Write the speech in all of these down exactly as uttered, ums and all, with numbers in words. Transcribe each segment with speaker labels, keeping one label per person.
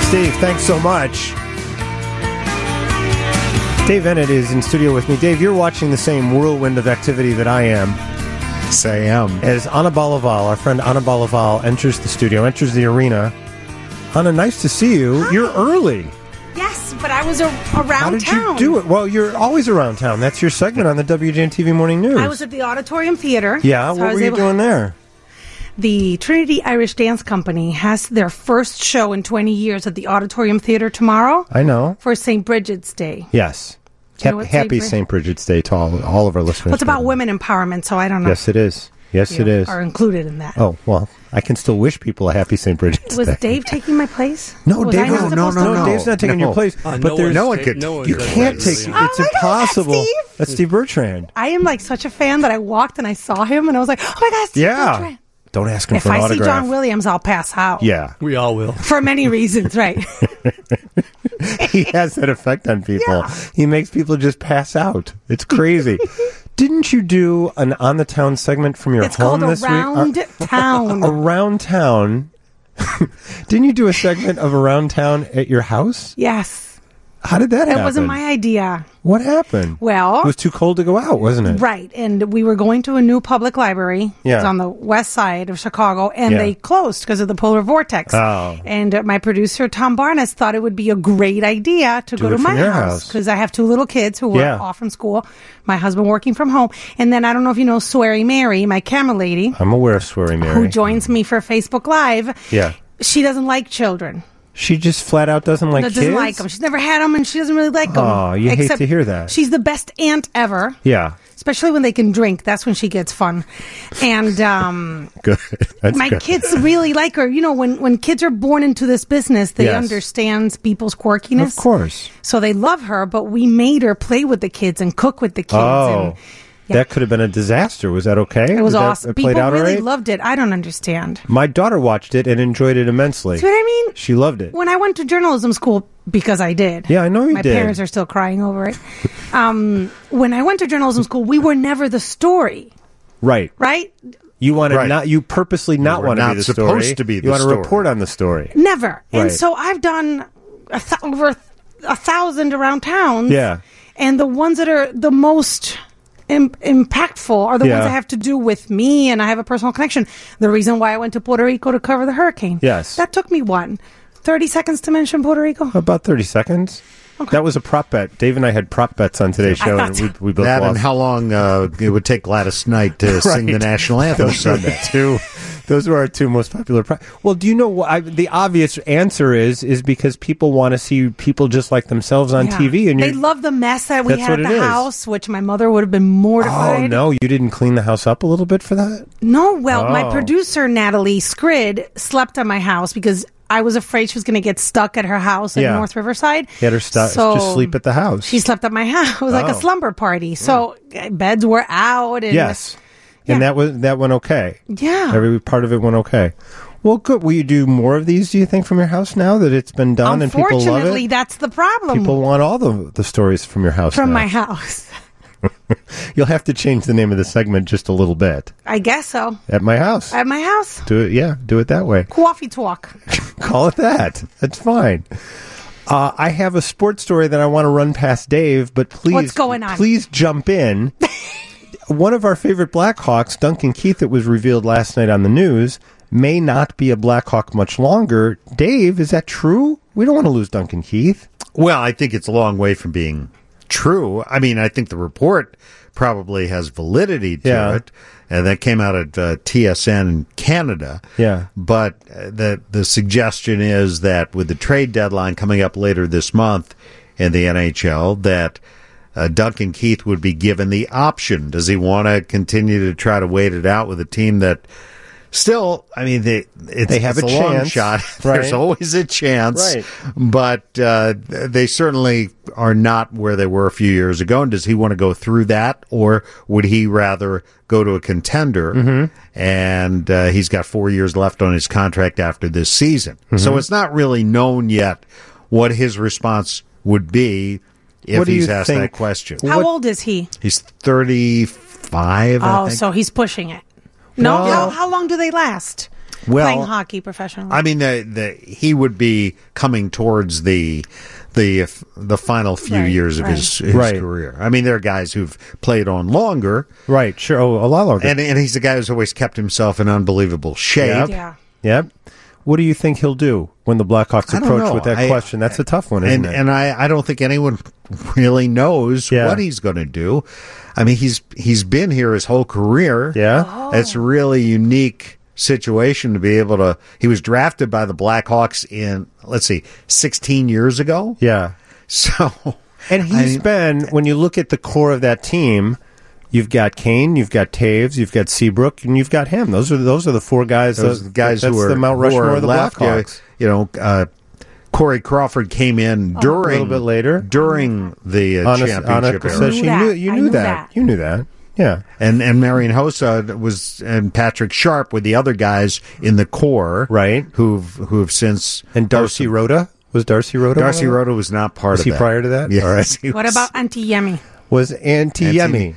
Speaker 1: Dave, thanks so much. Dave Ennett is in studio with me. Dave, you're watching the same whirlwind of activity that I am.
Speaker 2: Yes, I am.
Speaker 1: As Anna Balaval, our friend Anna Balaval, enters the studio, enters the arena. Anna, nice to see you.
Speaker 3: Hi.
Speaker 1: You're early.
Speaker 3: Yes, but I was a- around
Speaker 1: How did
Speaker 3: town.
Speaker 1: you do it? Well, you're always around town. That's your segment on the W J N T V Morning News.
Speaker 3: I was at the Auditorium Theater.
Speaker 1: Yeah,
Speaker 3: so I
Speaker 1: what
Speaker 3: was
Speaker 1: were you
Speaker 3: able-
Speaker 1: doing there?
Speaker 3: The Trinity Irish Dance Company has their first show in twenty years at the Auditorium Theater tomorrow
Speaker 1: I know.
Speaker 3: for Saint Bridget's Day.
Speaker 1: Yes.
Speaker 3: Do you
Speaker 1: Hap-
Speaker 3: know what
Speaker 1: happy
Speaker 3: Saint Brid-
Speaker 1: Saint Bridget's Day to all, all of our listeners.
Speaker 3: Well, it's about women empowerment, so I don't know.
Speaker 1: Yes, it is. Yes,
Speaker 3: if you
Speaker 1: it is.
Speaker 3: Are included in that.
Speaker 1: Oh, well, I can still wish people a happy Saint Bridget's
Speaker 3: Was
Speaker 1: Day.
Speaker 3: Dave taking my place?
Speaker 1: No,
Speaker 3: Was
Speaker 1: Dave,
Speaker 3: I not
Speaker 1: no,
Speaker 3: supposed
Speaker 2: no,
Speaker 3: to-
Speaker 2: no,
Speaker 1: Dave's not taking
Speaker 2: no.
Speaker 1: your place.
Speaker 4: Uh,
Speaker 1: but there's
Speaker 2: no one
Speaker 4: ta-
Speaker 2: could-
Speaker 4: no
Speaker 1: you
Speaker 4: one's
Speaker 1: can't
Speaker 4: taking
Speaker 1: take.
Speaker 4: it.
Speaker 3: Oh
Speaker 1: It's
Speaker 3: my God, that's
Speaker 1: impossible.
Speaker 3: Steve.
Speaker 1: That's Steve Bertrand.
Speaker 3: I am like such a fan that I walked and I saw him and I was like, oh my God, Steve
Speaker 1: Yeah.
Speaker 3: Bertrand.
Speaker 1: Don't ask him
Speaker 3: If
Speaker 1: for an
Speaker 3: I
Speaker 1: autograph.
Speaker 3: see John Williams, I'll pass out.
Speaker 1: Yeah,
Speaker 4: We all will.
Speaker 3: For many reasons, right?
Speaker 1: he has that effect on people.
Speaker 3: Yeah.
Speaker 1: He makes people just pass out. It's crazy. Didn't you do an on the town segment from your
Speaker 3: It's
Speaker 1: home
Speaker 3: called
Speaker 1: this
Speaker 3: Around
Speaker 1: week?
Speaker 3: Town.
Speaker 1: Uh, around town. Didn't you do a segment of around town at your house?
Speaker 3: Yes.
Speaker 1: How did that
Speaker 3: It
Speaker 1: happen?
Speaker 3: wasn't my idea.
Speaker 1: What happened?
Speaker 3: Well,
Speaker 1: It was too cold to go out, wasn't it?
Speaker 3: right. And we were going to a new public library.
Speaker 1: Yeah.
Speaker 3: It's on the west side of Chicago, and
Speaker 1: Yeah.
Speaker 3: they closed because of the polar vortex.
Speaker 1: Oh.
Speaker 3: And uh, my producer, Tom Barnes, thought it would be a great idea to
Speaker 1: Do
Speaker 3: go
Speaker 1: it
Speaker 3: to
Speaker 1: from
Speaker 3: my
Speaker 1: your
Speaker 3: house
Speaker 1: house.
Speaker 3: because I have two little kids who were
Speaker 1: Yeah.
Speaker 3: off from school, my husband working from home. And then I don't know if you know Sweary Mary, my camera lady,
Speaker 1: I'm aware of Sweary Mary.
Speaker 3: who joins me for Facebook Live.
Speaker 1: Yeah.
Speaker 3: She doesn't like children.
Speaker 1: She just flat out doesn't like
Speaker 3: doesn't
Speaker 1: kids?
Speaker 3: like them. She's never had them, and she doesn't really like them.
Speaker 1: Aw, you hate to hear that.
Speaker 3: She's the best aunt ever.
Speaker 1: Yeah.
Speaker 3: Especially when they can drink. That's when she gets fun. And um,
Speaker 1: Good. That's
Speaker 3: my
Speaker 1: good.
Speaker 3: kids really like her. You know, when, when kids are born into this business, they
Speaker 1: Yes.
Speaker 3: understand people's quirkiness.
Speaker 1: Of course.
Speaker 3: So they love her, but we made her play with the kids and cook with the kids.
Speaker 1: Oh.
Speaker 3: And, yeah.
Speaker 1: That could have been a disaster. Was that okay?
Speaker 3: It was
Speaker 1: Did that-
Speaker 3: awesome.
Speaker 1: It played
Speaker 3: People
Speaker 1: out
Speaker 3: really
Speaker 1: all right?
Speaker 3: loved it. I don't understand.
Speaker 1: My daughter watched it and enjoyed it immensely.
Speaker 3: See what I mean?
Speaker 1: She loved it.
Speaker 3: When I went to journalism school, because I did.
Speaker 1: Yeah, I know you
Speaker 3: My
Speaker 1: did.
Speaker 3: parents are still crying over it. um, when I went to journalism school, we were never the story,
Speaker 1: Right.
Speaker 3: right?
Speaker 1: You wanted
Speaker 2: Right.
Speaker 1: not. You purposely not
Speaker 2: were
Speaker 1: want to
Speaker 2: not
Speaker 1: be the
Speaker 2: supposed
Speaker 1: story.
Speaker 2: to be
Speaker 1: You
Speaker 2: the
Speaker 1: want to
Speaker 2: story.
Speaker 1: report on the story.
Speaker 3: Never. And
Speaker 1: Right.
Speaker 3: so I've done a th- over a thousand around towns.
Speaker 1: Yeah.
Speaker 3: And the ones that are the most Im- impactful are the
Speaker 1: Yeah.
Speaker 3: ones that have to do with me, and I have a personal connection. The reason why I went to Puerto Rico to cover the hurricane.
Speaker 1: Yes.
Speaker 3: That took me, what, thirty seconds to mention Puerto Rico?
Speaker 1: About thirty seconds. That was a prop bet. Dave and I had prop bets on today's
Speaker 3: I
Speaker 1: show,
Speaker 3: thought
Speaker 1: and
Speaker 3: so.
Speaker 1: we, we both
Speaker 2: That
Speaker 1: lost.
Speaker 2: and how long uh, it would take Gladys Knight to sing the
Speaker 1: Right.
Speaker 2: national anthem
Speaker 1: Those were
Speaker 2: Sunday.
Speaker 1: the two. Those were our two most popular. Pro- well, do you know what? I, the obvious answer is is because people want to see people just like themselves on
Speaker 3: Yeah.
Speaker 1: T V, and
Speaker 3: they
Speaker 1: you're,
Speaker 3: love the mess that we
Speaker 1: That's
Speaker 3: had
Speaker 1: what
Speaker 3: at
Speaker 1: it
Speaker 3: the
Speaker 1: is.
Speaker 3: house, which my mother would have been mortified.
Speaker 1: Oh no, you didn't clean the house up a little bit for that?
Speaker 3: No, well, my
Speaker 1: Oh.
Speaker 3: producer Natalie Scrid slept at my house because I was afraid she was going to get stuck at her house in
Speaker 1: Yeah.
Speaker 3: North Riverside.
Speaker 1: You had her stu-
Speaker 3: So
Speaker 1: just sleep at the house.
Speaker 3: She slept at my house. It was like a
Speaker 1: Oh.
Speaker 3: slumber party. So uh, beds were out. And
Speaker 1: yes, and
Speaker 3: Yeah.
Speaker 1: that was that went okay.
Speaker 3: Yeah.
Speaker 1: Every part of it went okay. Well, good. Will you do more of these? Do you think from your house now that it's been done and people love
Speaker 3: Unfortunately,
Speaker 1: it?
Speaker 3: that's the problem
Speaker 1: People want all the the stories from your house.
Speaker 3: from
Speaker 1: now.
Speaker 3: my house.
Speaker 1: You'll have to change the name of the segment just a little bit.
Speaker 3: I guess so.
Speaker 1: At my house.
Speaker 3: At my house.
Speaker 1: Do it, yeah. Do it that way.
Speaker 3: Coffee talk.
Speaker 1: Call it that. That's fine. Uh, I have a sports story that I want to run past Dave, but please,
Speaker 3: What's going on?
Speaker 1: Please jump in. One of our favorite Blackhawks, Duncan Keith, that was revealed last night on the news, may not be a Blackhawk much longer. Dave, is that true? We don't want to lose Duncan Keith.
Speaker 2: Well, I think it's a long way from being true. I mean, I think the report probably has validity to
Speaker 1: Yeah.
Speaker 2: it. And that came out at uh, T S N in Canada.
Speaker 1: Yeah.
Speaker 2: But uh, the the suggestion is that with the trade deadline coming up later this month in the N H L, that uh, Duncan Keith would be given the option. Does he want to continue to try to wait it out with a team that still, I mean, they it's,
Speaker 1: They have
Speaker 2: it's
Speaker 1: a
Speaker 2: a, long
Speaker 1: chance,
Speaker 2: shot.
Speaker 1: right?
Speaker 2: There's always a chance.
Speaker 1: Right.
Speaker 2: But uh, they certainly are not where they were a few years ago. And does he want to go through that, or would he rather go to a contender? Mm-hmm. And uh, he's got four years left on his contract after this season.
Speaker 1: Mm-hmm.
Speaker 2: So it's not really known yet what his response would be if
Speaker 1: What do
Speaker 2: he's
Speaker 1: you
Speaker 2: asked
Speaker 1: think-
Speaker 2: that question.
Speaker 3: How
Speaker 1: What-
Speaker 3: old is he?
Speaker 2: He's thirty-five, I
Speaker 3: Oh,
Speaker 2: think.
Speaker 3: so he's pushing it. No,
Speaker 1: Well-
Speaker 3: how, how long do they last?
Speaker 2: Well,
Speaker 3: playing hockey professionally.
Speaker 2: I mean, the, the he would be coming towards the the the final few
Speaker 3: Right,
Speaker 2: years of
Speaker 3: right.
Speaker 2: his, his
Speaker 1: Right.
Speaker 2: career. I mean, there are guys who've played on longer,
Speaker 1: Right, sure. Oh, a lot longer.
Speaker 2: and and he's the guy who's always kept himself in unbelievable shape.
Speaker 1: Yep.
Speaker 3: yeah.
Speaker 1: Yep. What do you think he'll do when the Blackhawks
Speaker 2: I don't
Speaker 1: approach
Speaker 2: know.
Speaker 1: with that
Speaker 2: I-
Speaker 1: question? That's a tough one, isn't
Speaker 2: and
Speaker 1: it?
Speaker 2: and I, I don't think anyone really knows
Speaker 1: Yeah.
Speaker 2: what he's going to do. I mean, he's he's been here his whole career.
Speaker 1: Yeah?
Speaker 3: Oh.
Speaker 2: It's a really unique situation to be able to. He was drafted by the Blackhawks in let's see, sixteen years ago.
Speaker 1: yeah.
Speaker 2: So,
Speaker 1: And he's
Speaker 2: I-
Speaker 1: been, when you look at the core of that team, you've got Kane, you've got Taves, you've got Seabrook, and you've got him. Those are those are the four guys.
Speaker 2: those
Speaker 1: that-
Speaker 2: guys
Speaker 1: that's
Speaker 2: who are
Speaker 1: the Mount
Speaker 2: who
Speaker 1: Rushmore
Speaker 2: are
Speaker 1: of the
Speaker 2: left. Yeah,
Speaker 1: Blackhawks.
Speaker 2: you know, uh, Corey Crawford came in during
Speaker 1: A little bit later.
Speaker 2: during the uh,
Speaker 1: Anna,
Speaker 2: championship
Speaker 1: Anna
Speaker 2: era.
Speaker 1: Kosesh,
Speaker 3: I knew
Speaker 1: you knew,
Speaker 3: that.
Speaker 1: you
Speaker 3: I
Speaker 1: knew
Speaker 3: knew
Speaker 1: that.
Speaker 3: that.
Speaker 1: You knew that. Yeah.
Speaker 2: And and Marion Hossa was and Patrick Sharp with the other guys in the core,
Speaker 1: Right.
Speaker 2: Who've who've since
Speaker 1: And Darcy Rhoda? Was Darcy Rhoda?
Speaker 2: Darcy
Speaker 1: one of them?
Speaker 2: Rhoda was not part
Speaker 1: Was
Speaker 2: of
Speaker 1: he
Speaker 2: that.
Speaker 1: prior to that?
Speaker 2: Yes,
Speaker 1: All right.
Speaker 2: he
Speaker 3: What
Speaker 2: was
Speaker 3: about Auntie Yemi?
Speaker 1: Was Auntie Yemi?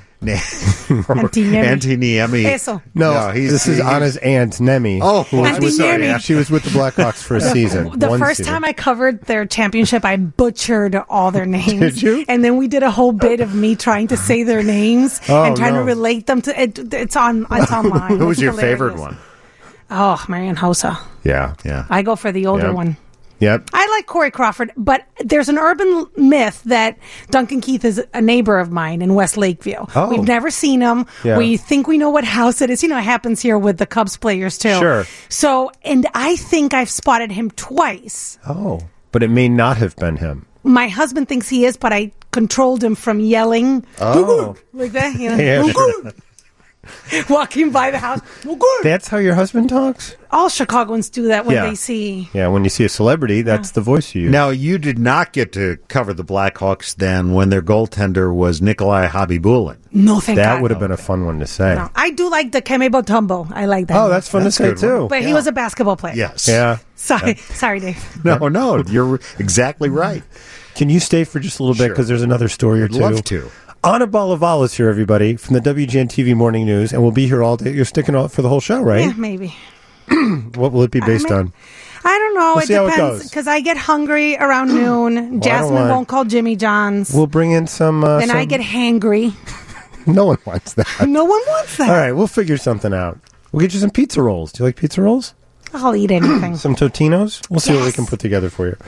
Speaker 3: Auntie Yemi.
Speaker 2: Auntie Niemi.
Speaker 3: Eso.
Speaker 1: No,
Speaker 2: he's-
Speaker 1: this is
Speaker 2: he's-
Speaker 1: Anna's aunt, Nemi.
Speaker 2: Oh,
Speaker 1: who was
Speaker 3: Auntie
Speaker 1: with-
Speaker 3: Nemi.
Speaker 1: yeah, She was with the Blackhawks for a season.
Speaker 3: The
Speaker 1: one
Speaker 3: first
Speaker 1: season.
Speaker 3: time I covered their championship, I butchered all their names.
Speaker 1: Did you?
Speaker 3: And then we did a whole bit of me trying to say their names
Speaker 1: Oh,
Speaker 3: and trying
Speaker 1: no.
Speaker 3: to relate them to it. It's on. It's online.
Speaker 2: Who was
Speaker 3: It's
Speaker 2: your
Speaker 3: hilarious.
Speaker 2: favorite one?
Speaker 3: Oh, Marion Hossa.
Speaker 1: Yeah.
Speaker 2: Yeah.
Speaker 3: I go for the older
Speaker 1: Yeah.
Speaker 3: one.
Speaker 1: Yep.
Speaker 3: I like Corey Crawford, but there's an urban myth that Duncan Keith is a neighbor of mine in West Lakeview.
Speaker 1: Oh.
Speaker 3: We've never seen him.
Speaker 1: Yeah.
Speaker 3: We think we know what house it is. You know, it happens here with the Cubs players too.
Speaker 1: Sure.
Speaker 3: So, and I think I've spotted him twice.
Speaker 1: Oh. But it may not have been him.
Speaker 3: My husband thinks he is, but I controlled him from yelling
Speaker 1: Oh.
Speaker 3: like that. You know,
Speaker 1: Yeah, sure.
Speaker 3: walking by the house.
Speaker 1: That's how your husband talks?
Speaker 3: All Chicagoans do that when
Speaker 1: Yeah.
Speaker 3: they see.
Speaker 1: Yeah, when you see a celebrity, that's the voice you use.
Speaker 2: Now, you did not get to cover the Blackhawks then when their goaltender was Nikolai Habibulin.
Speaker 3: No, thank
Speaker 1: that
Speaker 3: God.
Speaker 1: would have been a fun one to say.
Speaker 3: No, I do like the Kemebo Tumbo. I like that.
Speaker 1: Oh,
Speaker 3: one.
Speaker 1: that's fun
Speaker 2: That's
Speaker 1: to say,
Speaker 2: a good one.
Speaker 1: too.
Speaker 3: But he
Speaker 2: Yeah.
Speaker 3: was a basketball player.
Speaker 2: Yes.
Speaker 1: Yeah.
Speaker 3: Sorry, sorry, Dave.
Speaker 2: No, no, you're exactly right.
Speaker 1: Can you stay for just a little bit?
Speaker 2: Sure.
Speaker 1: Because there's another story or
Speaker 2: I'd
Speaker 1: two.
Speaker 2: love to.
Speaker 1: Anna Balaval is here, everybody, from the W G N T V Morning News, and we'll be here all day. You're sticking out for the whole show, right?
Speaker 3: Yeah, maybe.
Speaker 1: What will it be based
Speaker 3: may-
Speaker 1: on?
Speaker 3: I don't know.
Speaker 1: We'll
Speaker 3: it
Speaker 1: see how it
Speaker 3: depends
Speaker 1: goes.
Speaker 3: because I get hungry around noon. Jasmine
Speaker 1: want-
Speaker 3: won't call Jimmy John's.
Speaker 1: We'll bring in some. Uh,
Speaker 3: then I
Speaker 1: some-
Speaker 3: get hangry.
Speaker 1: No one wants that.
Speaker 3: No one wants that.
Speaker 1: All right, we'll figure something out. We'll get you some pizza rolls. Do you like pizza rolls?
Speaker 3: I'll eat anything.
Speaker 1: Some Totinos? We'll see what we
Speaker 3: Yes.
Speaker 1: can put together for you.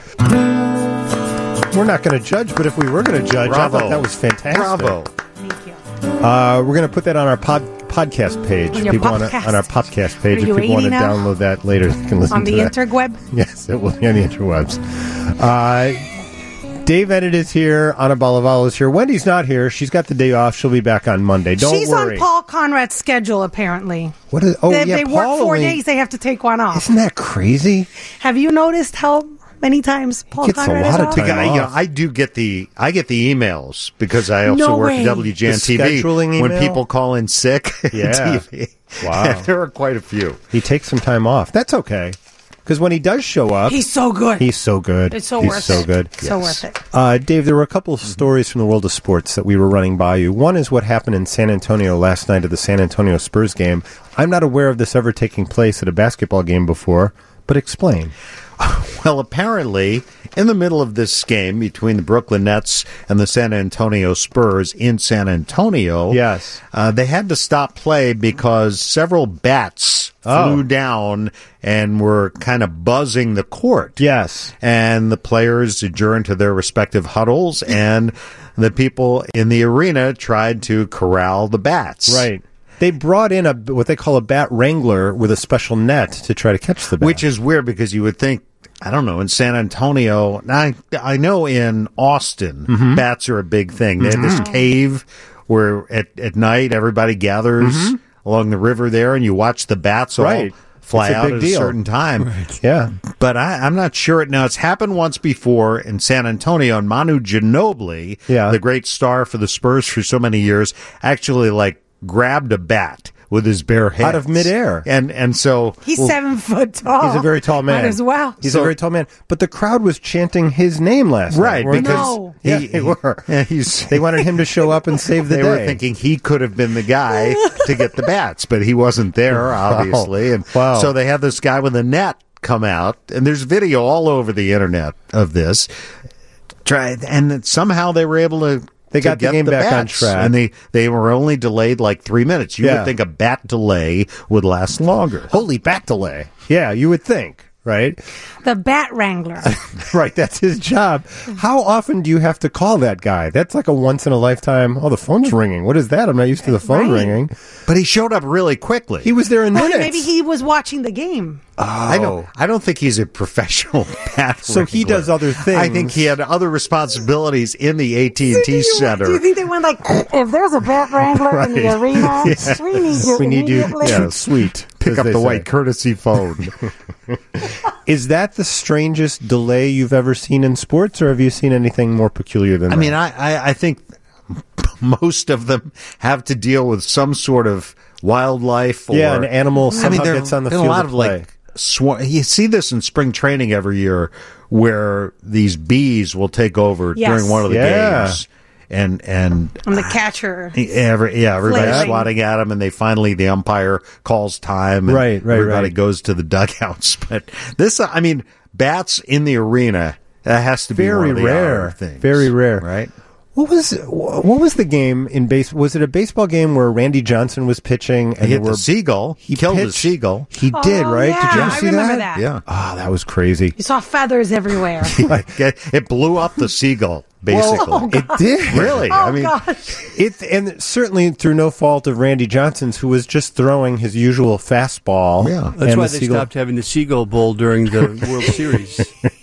Speaker 1: We're not going to judge, but if we were going to judge,
Speaker 2: Bravo.
Speaker 1: I thought that was fantastic.
Speaker 2: Bravo.
Speaker 3: Thank you.
Speaker 1: Uh, we're going to put that on our pod, podcast page.
Speaker 3: On your
Speaker 1: People wanna-
Speaker 3: podcast.
Speaker 1: on our podcast page.
Speaker 3: Are
Speaker 1: If
Speaker 3: you
Speaker 1: people want to
Speaker 3: eighty now?
Speaker 1: download that later, they can listen
Speaker 3: On
Speaker 1: to
Speaker 3: the
Speaker 1: that.
Speaker 3: interweb.
Speaker 1: Yes, it will be on the interwebs. Uh, Dave Edit is here. Anna Balaval is here. Wendy's not here. She's got the day off. She'll be back on Monday. Don't
Speaker 3: She's
Speaker 1: worry.
Speaker 3: on Paul Conrad's schedule, apparently.
Speaker 1: What is? Oh,
Speaker 3: if
Speaker 1: yeah,
Speaker 3: they
Speaker 1: Paul
Speaker 3: work four
Speaker 1: only-
Speaker 3: days, they have to take one off.
Speaker 1: Isn't that crazy?
Speaker 3: Have you noticed how many times Paul
Speaker 1: gets a
Speaker 3: Conrad
Speaker 1: lot
Speaker 3: is
Speaker 1: of
Speaker 3: off?
Speaker 1: time.
Speaker 2: I, you know,
Speaker 1: off.
Speaker 2: I do get the I get the emails because I also
Speaker 3: No
Speaker 2: work
Speaker 3: way.
Speaker 2: at W G N
Speaker 1: The
Speaker 2: T V.
Speaker 1: scheduling
Speaker 2: When
Speaker 1: email?
Speaker 2: people call in sick,
Speaker 1: Yeah.
Speaker 2: T V.
Speaker 1: Wow.
Speaker 2: there are quite a few.
Speaker 1: He takes some time off. That's okay. Because when he does show up,
Speaker 3: He's so good.
Speaker 1: he's so good.
Speaker 3: it's so
Speaker 1: he's
Speaker 3: worth
Speaker 1: so
Speaker 3: it.
Speaker 1: good.
Speaker 3: So
Speaker 2: Yes.
Speaker 3: worth it.
Speaker 1: Uh, Dave, there were a couple of stories from the world of sports that we were running by you. One is what happened in San Antonio last night at the San Antonio Spurs game. I'm not aware of this ever taking place at a basketball game before, but explain.
Speaker 2: Well, apparently, in the middle of this game between the Brooklyn Nets and the San Antonio Spurs in San Antonio,
Speaker 1: Yes.
Speaker 2: uh, they had to stop play because several bats
Speaker 1: Oh.
Speaker 2: flew down and were kind of buzzing the court.
Speaker 1: Yes.
Speaker 2: And the players adjourned to their respective huddles, and the people in the arena tried to corral the bats.
Speaker 1: Right. They brought in a what they call a bat wrangler with a special net to try to catch the bat.
Speaker 2: Which is weird because you would think, I don't know, in San Antonio, I, I know in Austin,
Speaker 1: Mm-hmm.
Speaker 2: bats are a big thing. They have this cave where at, at night everybody gathers along the river there and you watch the bats all
Speaker 1: Mm-hmm. Right.
Speaker 2: fly
Speaker 1: It's a
Speaker 2: out
Speaker 1: big
Speaker 2: at
Speaker 1: deal.
Speaker 2: a certain time.
Speaker 1: yeah.
Speaker 2: But I, I'm not sure. It, now, it's happened once before in San Antonio, and Manu Ginobili,
Speaker 1: Yeah.
Speaker 2: the great star for the Spurs for so many years, actually like grabbed a bat, with his bare hands.
Speaker 1: Out of midair.
Speaker 2: And and so...
Speaker 3: He's well, seven foot tall.
Speaker 1: He's a very tall man.
Speaker 3: Might as well.
Speaker 1: He's
Speaker 2: So-
Speaker 1: a very tall man. But the crowd was chanting his name last
Speaker 2: Right,
Speaker 1: night. weren't
Speaker 2: because
Speaker 1: they?
Speaker 3: No.
Speaker 1: Yeah,
Speaker 2: he-
Speaker 1: they were.
Speaker 2: Yeah, he's...
Speaker 1: They wanted him to show up and save the
Speaker 2: They
Speaker 1: day.
Speaker 2: were thinking he could have been the guy to get the bats, but he wasn't there, obviously. And
Speaker 1: Wow.
Speaker 2: so they have this guy with a net come out, and there's video all over the internet of this. Try and somehow they were able to.
Speaker 1: They
Speaker 2: to
Speaker 1: got the
Speaker 2: get
Speaker 1: game back on
Speaker 2: bats,
Speaker 1: track.
Speaker 2: and they they were only delayed like three minutes. You
Speaker 1: Yeah.
Speaker 2: would think a bat delay would last longer.
Speaker 1: Holy bat delay. Yeah, you would think, right?
Speaker 3: The Bat Wrangler.
Speaker 1: Right, that's his job. How often do you have to call that guy? That's like a once in a lifetime. Oh, the phone's ringing. What is that? I'm not used to the phone
Speaker 3: Right.
Speaker 1: ringing.
Speaker 2: But he showed up really quickly.
Speaker 1: He was there in
Speaker 3: Well,
Speaker 1: minutes.
Speaker 3: maybe he was watching the game.
Speaker 2: I don't. I don't think he's a professional bat.
Speaker 1: So he
Speaker 2: wrangler.
Speaker 1: does other things.
Speaker 2: I think he had other responsibilities in the A T and T
Speaker 3: Do you-
Speaker 2: Center.
Speaker 3: Do you think they went like, if there's a Bat Wrangler in the arena, we need you
Speaker 1: we need you.
Speaker 3: immediately.
Speaker 1: Yeah, sweet.
Speaker 2: Pick
Speaker 1: as
Speaker 2: up
Speaker 1: they
Speaker 2: the
Speaker 1: say.
Speaker 2: white courtesy phone.
Speaker 1: Is that the strangest delay you've ever seen in sports, or have you seen anything more peculiar than
Speaker 2: I
Speaker 1: that?
Speaker 2: mean, I, I, I think most of them have to deal with some sort of wildlife. Or,
Speaker 1: yeah, an animal
Speaker 2: I
Speaker 1: somehow
Speaker 2: mean, there
Speaker 1: gets on the
Speaker 2: been
Speaker 1: field
Speaker 2: a lot
Speaker 1: of
Speaker 2: of
Speaker 1: play.
Speaker 2: like. Swar- you see this in spring training every year, where these bees will take over
Speaker 3: Yes.
Speaker 2: during one of the
Speaker 1: Yeah.
Speaker 2: games, and and
Speaker 3: I'm the catcher.
Speaker 2: Every, yeah, everybody's
Speaker 3: Flailing.
Speaker 2: swatting at him, and they finally the umpire calls time, and
Speaker 1: Right, right,
Speaker 2: everybody
Speaker 1: right.
Speaker 2: goes to the dugouts. But this, I mean, bats in the arena, that has to be
Speaker 1: Very
Speaker 2: one of the
Speaker 1: rare.
Speaker 2: odder things,
Speaker 1: Very rare.
Speaker 2: right?
Speaker 1: What was what was the game in base? Was it a baseball game where Randy Johnson was pitching and
Speaker 2: He hit
Speaker 1: there were
Speaker 2: the seagull. He killed the
Speaker 1: pitched-
Speaker 2: seagull.
Speaker 1: He did,
Speaker 3: Oh,
Speaker 1: right?
Speaker 3: yeah,
Speaker 1: Did you ever
Speaker 3: I
Speaker 1: see
Speaker 3: remember
Speaker 1: that?
Speaker 3: that.
Speaker 2: Yeah,
Speaker 1: Oh, that was crazy.
Speaker 3: You saw feathers everywhere.
Speaker 2: it blew up the seagull. Basically,
Speaker 3: Oh,
Speaker 1: It did
Speaker 2: really.
Speaker 3: oh,
Speaker 2: I mean,
Speaker 3: gosh.
Speaker 1: It and certainly through no fault of Randy Johnson's, who was just throwing his usual fastball.
Speaker 2: Yeah.
Speaker 4: That's
Speaker 1: and
Speaker 4: why
Speaker 1: the
Speaker 4: they
Speaker 1: Seagull-
Speaker 4: stopped having the Seagull Bowl during the World Series.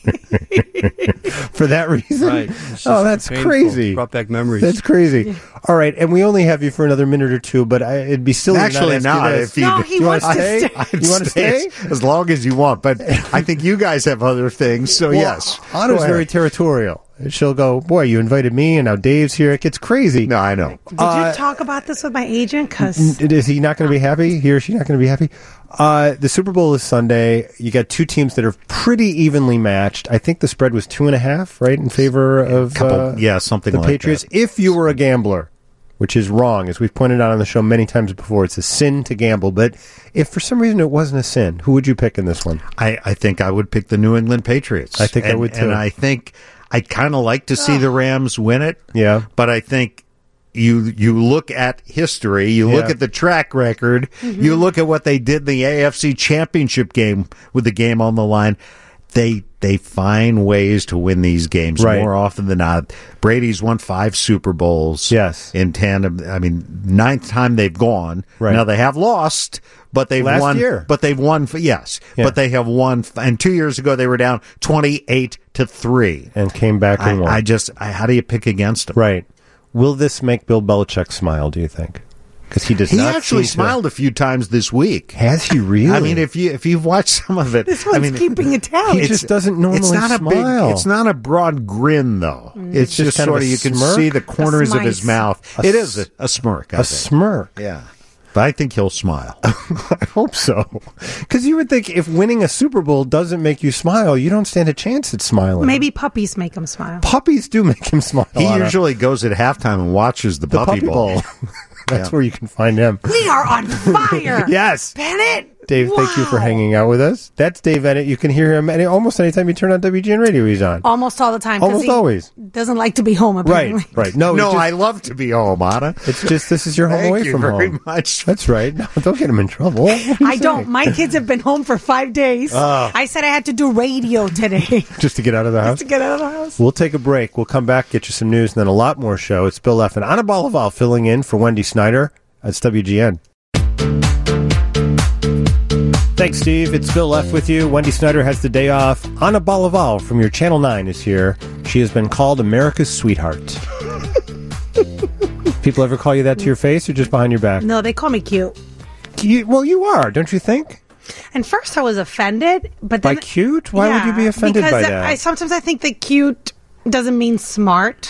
Speaker 1: for that reason.
Speaker 4: Right. It's
Speaker 1: Oh,
Speaker 4: just
Speaker 1: that's
Speaker 4: painful.
Speaker 1: crazy.
Speaker 4: Brought back memories.
Speaker 1: That's crazy. All right, and we only have you for another minute or two, but I, it'd be silly
Speaker 2: Actually,
Speaker 1: to not.
Speaker 2: not.
Speaker 1: ask you this.
Speaker 2: If you,
Speaker 3: No, he
Speaker 1: you
Speaker 3: wants
Speaker 1: wanna
Speaker 3: to
Speaker 1: stay?
Speaker 3: stay.
Speaker 2: I'd
Speaker 1: You want to stay?
Speaker 2: as, as long as you want. But I think you guys have other things. So
Speaker 1: Well,
Speaker 2: yes,
Speaker 1: Anna's
Speaker 2: Go
Speaker 1: very
Speaker 2: ahead.
Speaker 1: territorial. She'll go, boy, you invited me, and now Dave's here. It gets crazy.
Speaker 2: No, I know.
Speaker 3: Did
Speaker 1: Uh,
Speaker 3: you talk about this with my agent? Because
Speaker 1: Is he not going to be happy? He or she not going to be happy? Uh, the Super Bowl is Sunday. You got two teams that are pretty evenly matched. I think the spread was two and a half, right, in favor of
Speaker 2: Couple-
Speaker 1: uh,
Speaker 2: yeah, something
Speaker 1: the
Speaker 2: like
Speaker 1: Patriots.
Speaker 2: that.
Speaker 1: If you were a gambler, which is wrong, as we've pointed out on the show many times before, it's a sin to gamble. But if for some reason it wasn't a sin, who would you pick in this one?
Speaker 2: I, I think I would pick the New England Patriots.
Speaker 1: I think I
Speaker 2: and,
Speaker 1: would, too.
Speaker 2: And I think I'd kind of like to see the Rams win it.
Speaker 1: Yeah.
Speaker 2: But I think you you look at history, you look
Speaker 1: Yeah.
Speaker 2: at the track record, you look at what they did in the A F C Championship game with the game on the line. They they find ways to win these games
Speaker 1: Right.
Speaker 2: more often than not. Brady's won five Super Bowls.
Speaker 1: Yes.
Speaker 2: In tandem. I mean, ninth time they've gone.
Speaker 1: Right.
Speaker 2: Now they have lost, but they've
Speaker 1: Last
Speaker 2: won.
Speaker 1: year.
Speaker 2: But they've won. For, yes.
Speaker 1: Yeah.
Speaker 2: But they have won. And two years ago they were down twenty-eight to three.
Speaker 1: And came back
Speaker 2: I,
Speaker 1: and won.
Speaker 2: I just, I, how do you pick against them?
Speaker 1: Right. Will this make Bill Belichick smile, do you think? Because he does
Speaker 2: He
Speaker 1: not
Speaker 2: actually
Speaker 1: seem to-
Speaker 2: smiled a few times this week.
Speaker 1: Has he really?
Speaker 2: I mean, if you if you've watched some of it,
Speaker 3: this
Speaker 2: I
Speaker 3: one's
Speaker 2: mean,
Speaker 3: keeping it down.
Speaker 1: He
Speaker 2: it's-
Speaker 1: just doesn't normally
Speaker 2: it's not a
Speaker 1: smile.
Speaker 2: big, it's not a broad grin though. It's,
Speaker 1: It's
Speaker 2: just,
Speaker 1: just kind of
Speaker 2: sort
Speaker 1: a
Speaker 2: of you can
Speaker 1: smirk?
Speaker 2: see the corners of his
Speaker 3: smice.
Speaker 2: mouth.
Speaker 1: A
Speaker 2: it
Speaker 1: s-
Speaker 2: is a, a smirk. I
Speaker 1: a
Speaker 2: think.
Speaker 1: smirk.
Speaker 2: Yeah, but I think he'll smile.
Speaker 1: I hope so. Because you would think if winning a Super Bowl doesn't make you smile, you don't stand a chance at smiling.
Speaker 3: Maybe puppies make him smile.
Speaker 1: Puppies do make him smile.
Speaker 2: He
Speaker 1: Anna.
Speaker 2: usually goes at halftime and watches the,
Speaker 1: the
Speaker 2: puppy,
Speaker 1: puppy
Speaker 2: bowl.
Speaker 1: bowl. That's
Speaker 2: Yeah.
Speaker 1: where you can find him.
Speaker 3: We are on fire.
Speaker 1: Yes.
Speaker 3: Bennett.
Speaker 1: Dave, thank you for
Speaker 3: Wow.
Speaker 1: hanging out with us. That's Dave Bennett. You can hear him any, almost anytime you turn on W G N Radio he's on.
Speaker 3: Almost all the time. 'cause
Speaker 1: Almost
Speaker 3: he
Speaker 1: always.
Speaker 3: Doesn't like to be home, apparently.
Speaker 1: Right, right. No,
Speaker 2: No,
Speaker 1: it's just,
Speaker 2: I love to be home, Anna.
Speaker 1: it's just this is your home
Speaker 2: Thank
Speaker 1: away
Speaker 2: you
Speaker 1: from
Speaker 2: very
Speaker 1: home.
Speaker 2: much.
Speaker 1: That's right. No, don't get him in trouble. What are you
Speaker 3: I don't.
Speaker 1: saying?
Speaker 3: My kids have been home for five days. I said I had to do radio today
Speaker 1: Just to get out of the house.
Speaker 3: to get out of the house.
Speaker 1: We'll take a break. We'll come back, get you some news, and then a lot more show. It's Bill F. and Anna Balaval filling in for Wendy Snyder. That's W G N. Thanks, Steve. It's Bill F. with you. Wendy Snyder has the day off. Anna Balaval from your Channel nine is here. She has been called America's sweetheart. People ever call you that to your face or just behind your back?
Speaker 3: No, they call me cute.
Speaker 1: You, well, you are, don't you think?
Speaker 3: And first I was offended, but
Speaker 1: By
Speaker 3: then
Speaker 1: cute? Why would you be
Speaker 3: Yeah,
Speaker 1: offended
Speaker 3: because
Speaker 1: by that?
Speaker 3: I, sometimes I think that cute doesn't mean smart.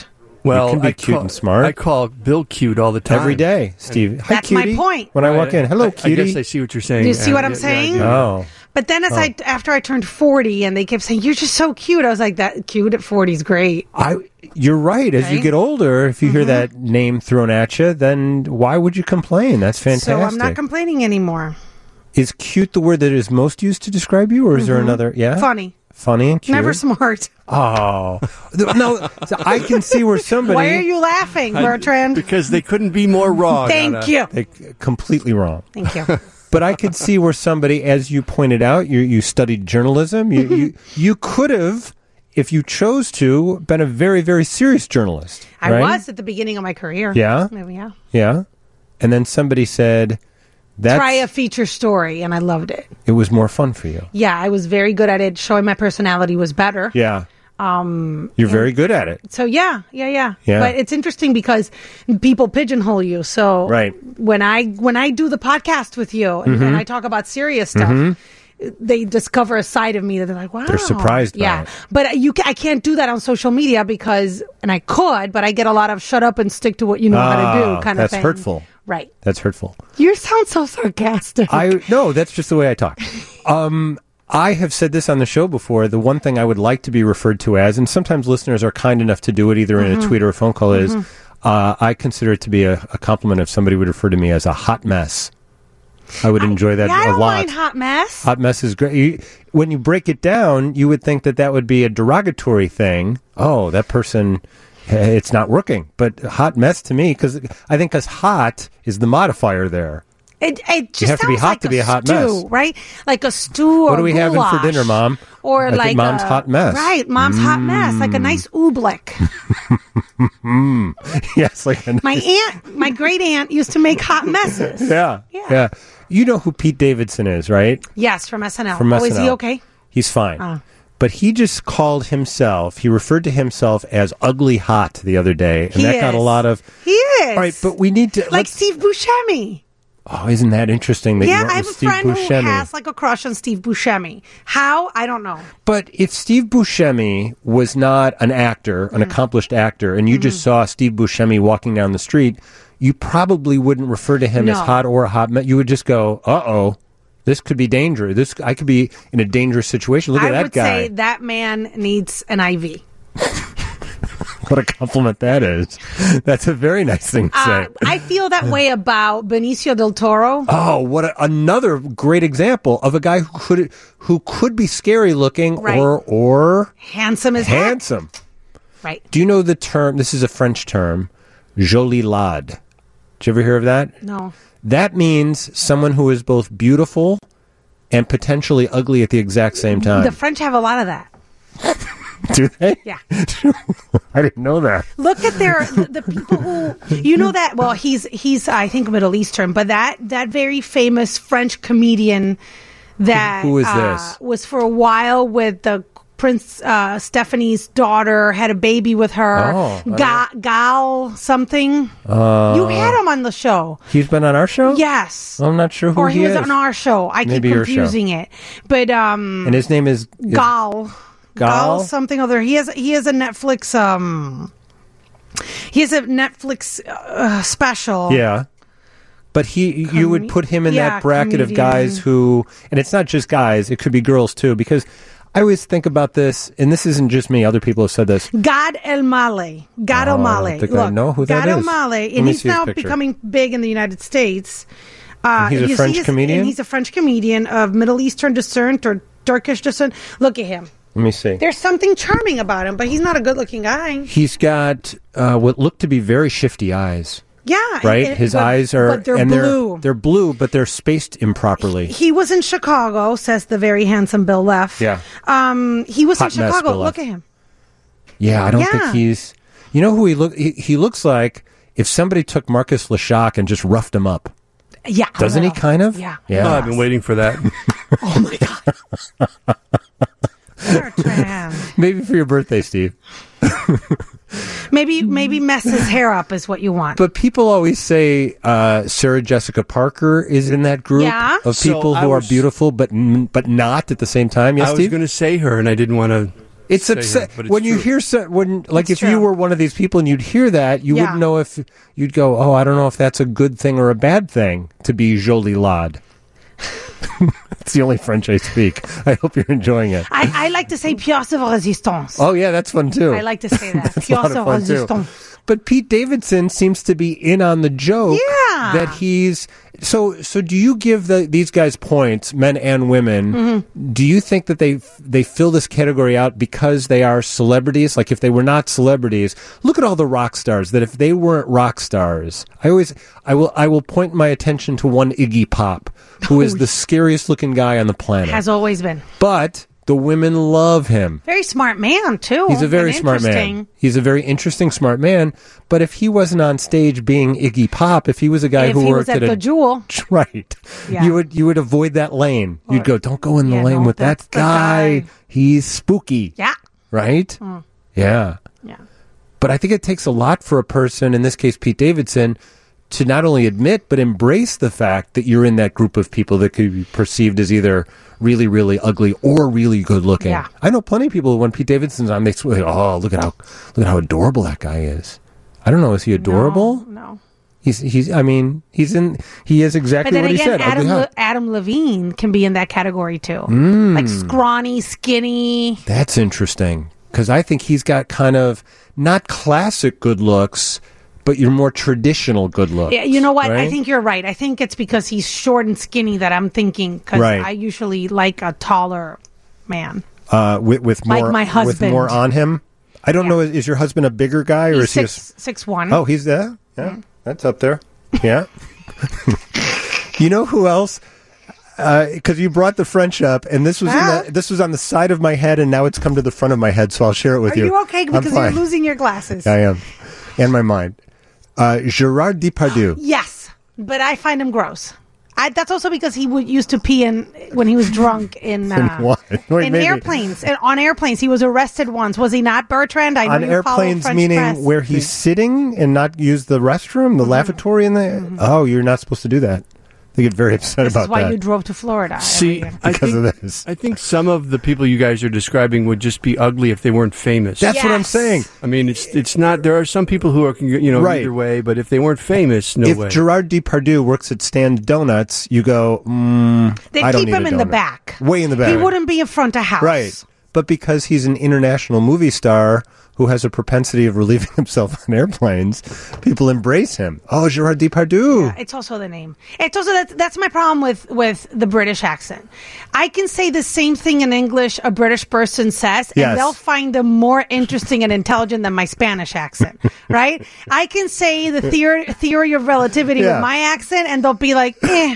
Speaker 4: Well,
Speaker 1: can be
Speaker 4: I
Speaker 1: cute
Speaker 4: call,
Speaker 1: and smart.
Speaker 4: I call Bill cute all the time.
Speaker 1: Every day, Steve. Hi,
Speaker 3: That's my
Speaker 1: cutie.
Speaker 3: point.
Speaker 1: When I walk in, hello,
Speaker 4: I,
Speaker 1: cutie.
Speaker 4: I guess I see what you're saying.
Speaker 3: Do you see
Speaker 4: Uh,
Speaker 3: what I'm
Speaker 4: yeah, yeah,
Speaker 3: saying?
Speaker 4: I do.
Speaker 1: Oh.
Speaker 3: But then, as I after I turned forty, and they kept saying, "You're just so cute," I was like, "That cute at forty is great."
Speaker 1: I, you're right. As you
Speaker 3: Right?
Speaker 1: get older, if you hear that name thrown at you, then why would you complain? That's fantastic.
Speaker 3: So I'm not complaining anymore.
Speaker 1: Is cute the word that is most used to describe you, or is there another? Yeah,
Speaker 3: Funny,
Speaker 1: funny and cute.
Speaker 3: never smart.
Speaker 1: Oh no! So I can see where somebody.
Speaker 3: Why are you laughing, Bertrand?
Speaker 4: Because they couldn't be more wrong.
Speaker 3: Thank
Speaker 4: Anna.
Speaker 3: you.
Speaker 1: They, completely wrong.
Speaker 3: Thank you.
Speaker 1: But I could see where somebody, as you pointed out, you you studied journalism. You you, you could have, if you chose to, been a very very serious journalist.
Speaker 3: I
Speaker 1: right?
Speaker 3: was at the beginning of my career.
Speaker 1: Yeah?
Speaker 3: Maybe, yeah.
Speaker 1: Yeah, and then somebody said that
Speaker 3: Try a feature story, and I loved it.
Speaker 1: it was more fun for you.
Speaker 3: Yeah, I was very good at it. Showing my personality was better.
Speaker 1: Yeah, um, you're very good at it.
Speaker 3: So yeah, yeah, yeah,
Speaker 1: Yeah.
Speaker 3: But it's interesting because people pigeonhole you. So
Speaker 1: Right.
Speaker 3: when I when I do the podcast with you and,
Speaker 1: Mm-hmm.
Speaker 3: and I talk about serious stuff, they discover a side of me that they're like, wow,
Speaker 1: They're surprised by
Speaker 3: Yeah,
Speaker 1: it.
Speaker 3: but you, ca- I can't do that on social media because, and I could, but I get a lot of shut up and stick to what you know how to
Speaker 1: Ah,
Speaker 3: do kind
Speaker 1: that's
Speaker 3: of thing.
Speaker 1: hurtful.
Speaker 3: Right.
Speaker 1: That's hurtful.
Speaker 3: You sound so sarcastic.
Speaker 1: I no, that's just the way I talk. Um, I have said this on the show before. The one thing I would like to be referred to as, and sometimes listeners are kind enough to do it either in a tweet or a phone call, is uh, I consider it to be a, a compliment if somebody would refer to me as a hot mess. I would enjoy that
Speaker 3: yeah, I
Speaker 1: a
Speaker 3: don't
Speaker 1: lot.
Speaker 3: mind hot mess.
Speaker 1: Hot mess is great. You, when you break it down, you would think that that would be a derogatory thing. Oh, that person, eh, it's not working. But hot mess to me, because I think because hot is the modifier there.
Speaker 3: It, it just
Speaker 1: have to be
Speaker 3: sounds
Speaker 1: hot
Speaker 3: like
Speaker 1: to
Speaker 3: a
Speaker 1: be a hot
Speaker 3: stew,
Speaker 1: mess.
Speaker 3: right? Like a stew or
Speaker 1: What are we having for
Speaker 3: goulash.
Speaker 1: dinner, Mom?
Speaker 3: Or
Speaker 1: I think
Speaker 3: like
Speaker 1: Mom's
Speaker 3: a,
Speaker 1: hot mess.
Speaker 3: Right, Mom's hot mess, like a nice oobleck.
Speaker 1: Yes, like a
Speaker 3: My aunt, my great aunt, used to make hot messes.
Speaker 1: yeah,
Speaker 3: Yeah.
Speaker 1: yeah. You know who Pete Davidson is, right?
Speaker 3: Yes, from S N L.
Speaker 1: From
Speaker 3: oh,
Speaker 1: S N L.
Speaker 3: is he okay?
Speaker 1: He's fine.
Speaker 3: Ah.
Speaker 1: But he just called himself, he referred to himself as ugly hot the other day. And
Speaker 3: He
Speaker 1: that got a
Speaker 3: is.
Speaker 1: lot of.
Speaker 3: He is.
Speaker 1: All right, but we need to.
Speaker 3: like
Speaker 1: let's-
Speaker 3: Steve Buscemi.
Speaker 1: Oh, isn't that interesting that you
Speaker 3: Yeah,
Speaker 1: went
Speaker 3: I have
Speaker 1: with
Speaker 3: a
Speaker 1: Steve
Speaker 3: friend
Speaker 1: Buscemi?
Speaker 3: who has like a crush on Steve Buscemi. How? I don't know.
Speaker 1: But if Steve Buscemi was not an actor,
Speaker 3: Mm.
Speaker 1: an accomplished actor, and you
Speaker 3: Mm-hmm.
Speaker 1: just saw Steve Buscemi walking down the street, you probably wouldn't refer to him as
Speaker 3: No.
Speaker 1: hot or hot. You would just go, "Uh-oh, this could be dangerous. This I could be in a dangerous situation. Look
Speaker 3: I
Speaker 1: at that
Speaker 3: would
Speaker 1: guy."
Speaker 3: say that man needs an I V.
Speaker 1: What a compliment that is. That's a very nice thing to say.
Speaker 3: Uh, I feel that way about Benicio del Toro.
Speaker 1: Oh, what a, another great example of a guy who could who could be scary looking
Speaker 3: Right.
Speaker 1: or or
Speaker 3: Handsome as heck.
Speaker 1: handsome.
Speaker 3: Right.
Speaker 1: Do you know the term? This is a French term, jolie lad. Did you ever hear of that?
Speaker 3: No.
Speaker 1: That means someone who is both beautiful and potentially ugly at the exact same time.
Speaker 3: The French have a lot of that.
Speaker 1: Do they?
Speaker 3: Yeah.
Speaker 1: I didn't know that.
Speaker 3: Look at their the people who you know that well he's he's I think Middle Eastern, but that that very famous French comedian that
Speaker 1: Who is
Speaker 3: uh,
Speaker 1: this?
Speaker 3: was for a while with the Prince uh, Stephanie's daughter, had a baby with her.
Speaker 1: Oh, I
Speaker 3: Ga- Gal something.
Speaker 1: Uh,
Speaker 3: you had him on the show.
Speaker 1: He's been on our show?
Speaker 3: Yes.
Speaker 1: I'm not sure who
Speaker 3: or he,
Speaker 1: he
Speaker 3: was
Speaker 1: is.
Speaker 3: on our show. I
Speaker 1: Maybe
Speaker 3: keep
Speaker 1: your show.
Speaker 3: confusing it. But um
Speaker 1: And his name is, is
Speaker 3: Gal.
Speaker 1: Gal?
Speaker 3: something other. He has he has a Netflix um he has a Netflix uh, special.
Speaker 1: Yeah. But he, you would put him in
Speaker 3: yeah,
Speaker 1: that bracket of
Speaker 3: comedian.
Speaker 1: guys who, and it's not just guys, it could be girls too, because I always think about this, and this isn't just me, other people have said this.
Speaker 3: Gad Elmaleh. Gad
Speaker 1: Oh, I don't
Speaker 3: Elmaleh.
Speaker 1: think I know who that
Speaker 3: Gad
Speaker 1: is.
Speaker 3: Elmaleh,
Speaker 1: Let
Speaker 3: and
Speaker 1: me
Speaker 3: he's
Speaker 1: see his
Speaker 3: now
Speaker 1: picture.
Speaker 3: becoming big in the United States. Uh,
Speaker 1: And he's a
Speaker 3: you
Speaker 1: French
Speaker 3: see his-
Speaker 1: comedian?
Speaker 3: And he's a French comedian of Middle Eastern descent or Turkish descent. Look at him.
Speaker 1: Let me see.
Speaker 3: There's something charming about him, but he's not a good-looking guy.
Speaker 1: He's got uh, what look to be very shifty eyes,
Speaker 3: Yeah,
Speaker 1: right?
Speaker 3: and-
Speaker 1: His
Speaker 3: but-
Speaker 1: eyes are,
Speaker 3: but they're
Speaker 1: and
Speaker 3: blue.
Speaker 1: they're they're blue, but they're spaced improperly.
Speaker 3: He was in Chicago, says the very handsome Bill Leff.
Speaker 1: Yeah.
Speaker 3: Um, he was
Speaker 1: Hot
Speaker 3: in
Speaker 1: mess,
Speaker 3: Chicago.
Speaker 1: Bill
Speaker 3: Look
Speaker 1: Leff.
Speaker 3: at him.
Speaker 1: Yeah, I don't
Speaker 3: Yeah.
Speaker 1: think he's. You know who he look? He, he looks like if somebody took Marcus Leshock and just roughed him up.
Speaker 3: Yeah.
Speaker 1: Doesn't he
Speaker 3: well,
Speaker 1: kind of?
Speaker 3: Yeah.
Speaker 1: Yeah.
Speaker 4: Oh, I've been waiting for that.
Speaker 3: Oh my God. Bertrand.
Speaker 1: Maybe for your birthday, Steve.
Speaker 3: Maybe maybe mess his hair up is what you want.
Speaker 1: But people always say uh, Sarah Jessica Parker is in that group
Speaker 3: Yeah.
Speaker 1: of
Speaker 4: So
Speaker 1: people
Speaker 4: I
Speaker 1: who
Speaker 4: was-
Speaker 1: are beautiful but n- but not at the same time. Yes,
Speaker 4: I was
Speaker 1: Steve.
Speaker 4: going to say her, and I didn't want to
Speaker 1: It's
Speaker 4: say
Speaker 1: upset
Speaker 4: him, but it's
Speaker 1: when you
Speaker 4: true.
Speaker 1: hear so, when like
Speaker 3: It's
Speaker 1: if you
Speaker 3: true.
Speaker 1: were one of these people and you'd hear that, you
Speaker 3: Yeah.
Speaker 1: wouldn't know if you'd go, "Oh, I don't know if that's a good thing or a bad thing to be jolie lad." It's the only French I speak. I hope you're enjoying it.
Speaker 3: I, I like to say pièce de résistance.
Speaker 1: Oh yeah, that's fun too.
Speaker 3: I like to say that.
Speaker 1: That's a lot
Speaker 3: Pièce de
Speaker 1: of fun, too.
Speaker 3: résistance.
Speaker 1: But Pete Davidson seems to be in on the joke.
Speaker 3: Yeah.
Speaker 1: That he's so. So do you give the, these guys points, men and women?
Speaker 3: Mm-hmm.
Speaker 1: Do you think that they they fill this category out because they are celebrities? Like if they were not celebrities, look at all the rock stars. That if they weren't rock stars, I always I will I will point my attention to one Iggy Pop, who is the scariest looking guy on the planet.
Speaker 3: Has always been.
Speaker 1: But the women love him.
Speaker 3: Very smart man, too.
Speaker 1: He's a very
Speaker 3: and
Speaker 1: smart
Speaker 3: interesting.
Speaker 1: man. He's a very interesting, smart man. But if he wasn't on stage being Iggy Pop, if he was a guy
Speaker 3: If
Speaker 1: who
Speaker 3: he
Speaker 1: worked
Speaker 3: was at
Speaker 1: at
Speaker 3: the
Speaker 1: a
Speaker 3: Jewel.
Speaker 1: right,
Speaker 3: Yeah.
Speaker 1: you would you would avoid that lane. You'd go, don't go in the
Speaker 3: Yeah,
Speaker 1: lane
Speaker 3: no,
Speaker 1: with that
Speaker 3: that's the
Speaker 1: guy.
Speaker 3: guy.
Speaker 1: He's spooky.
Speaker 3: Yeah.
Speaker 1: Right. Yeah.
Speaker 3: Yeah.
Speaker 1: But I think it takes a lot for a person, in this case, Pete Davidson, to not only admit but embrace the fact that you're in that group of people that could be perceived as either really, really ugly or really good looking.
Speaker 3: Yeah.
Speaker 1: I know plenty of people when Pete Davidson's on, they swear, "Oh, look at how look at how adorable that guy is." I don't know, is he adorable?
Speaker 3: No. no.
Speaker 1: He's he's. I mean, he's in. He is
Speaker 3: But
Speaker 1: exactly
Speaker 3: then
Speaker 1: what he
Speaker 3: again,
Speaker 1: said.
Speaker 3: Adam,
Speaker 1: ugly
Speaker 3: Le-
Speaker 1: hot.
Speaker 3: Adam Levine can be in that category, too.
Speaker 1: Mm.
Speaker 3: Like scrawny, skinny.
Speaker 1: That's interesting because I think he's got kind of not classic good looks, but your more traditional good looks.
Speaker 3: Yeah, you know what? I
Speaker 1: right?
Speaker 3: think you're right. I think it's because he's short and skinny that I'm thinking, because
Speaker 1: Right.
Speaker 3: I usually like a taller man.
Speaker 1: uh, with with
Speaker 3: Like
Speaker 1: more
Speaker 3: my
Speaker 1: with
Speaker 3: husband.
Speaker 1: more on him. I don't
Speaker 3: Yeah.
Speaker 1: know. Is, is your husband a bigger guy or
Speaker 3: He's
Speaker 1: is he? A,
Speaker 3: six,
Speaker 1: s-
Speaker 3: six one.
Speaker 1: oh, he's there. Yeah, that's up there. Yeah. You know who else? Because you brought the French up, and this was
Speaker 3: Ah.
Speaker 1: in the, this was on the side of my head, and now it's come to the front of my head. So I'll share it with
Speaker 3: Are
Speaker 1: you.
Speaker 3: you okay?
Speaker 1: I'm
Speaker 3: Because you're
Speaker 1: fine.
Speaker 3: losing your glasses.
Speaker 1: I am, and my mind. Uh, Gerard Depardieu.
Speaker 3: Yes, but I find him gross. I, that's also because he would used to pee in when he was drunk in uh,
Speaker 1: what? Wait,
Speaker 3: in
Speaker 1: maybe.
Speaker 3: airplanes. And on airplanes, he was arrested once. Was he not, Bertrand? I know
Speaker 1: On
Speaker 3: you follow
Speaker 1: airplanes,
Speaker 3: French
Speaker 1: meaning
Speaker 3: press.
Speaker 1: where he's sitting and not use the restroom, the lavatory in the. Oh, you're not supposed to do that. They get very upset
Speaker 3: This
Speaker 1: about
Speaker 3: is why
Speaker 1: that.
Speaker 3: you drove to Florida. every
Speaker 4: See,
Speaker 3: year.
Speaker 4: I
Speaker 1: Because
Speaker 4: think,
Speaker 1: of this.
Speaker 4: I think some of the people you guys are describing would just be ugly if they weren't famous.
Speaker 1: That's what I'm
Speaker 3: Yes.
Speaker 1: saying.
Speaker 4: I mean, it's it's not. There are some people who are, you know,
Speaker 1: Right.
Speaker 4: either way. But if they weren't famous, no
Speaker 1: if
Speaker 4: way.
Speaker 1: Gerard Depardieu works at Stand Donuts, you go, mm,
Speaker 3: They
Speaker 1: I don't
Speaker 3: keep
Speaker 1: need
Speaker 3: him
Speaker 1: a
Speaker 3: in the
Speaker 1: donut.
Speaker 3: back.
Speaker 1: Way in the back.
Speaker 3: He wouldn't be in front of house.
Speaker 1: Right. But because he's an international movie star who has a propensity of relieving himself on airplanes, people embrace him. Oh, Gerard Depardieu.
Speaker 3: Yeah, it's also the name. It's also that's that's my problem with with the British accent. I can say the same thing in English a British person says, and
Speaker 1: Yes.
Speaker 3: they'll find them more interesting and intelligent than my Spanish accent. Right? I can say the theory theory of relativity
Speaker 1: Yeah.
Speaker 3: with my accent, and they'll be like, eh.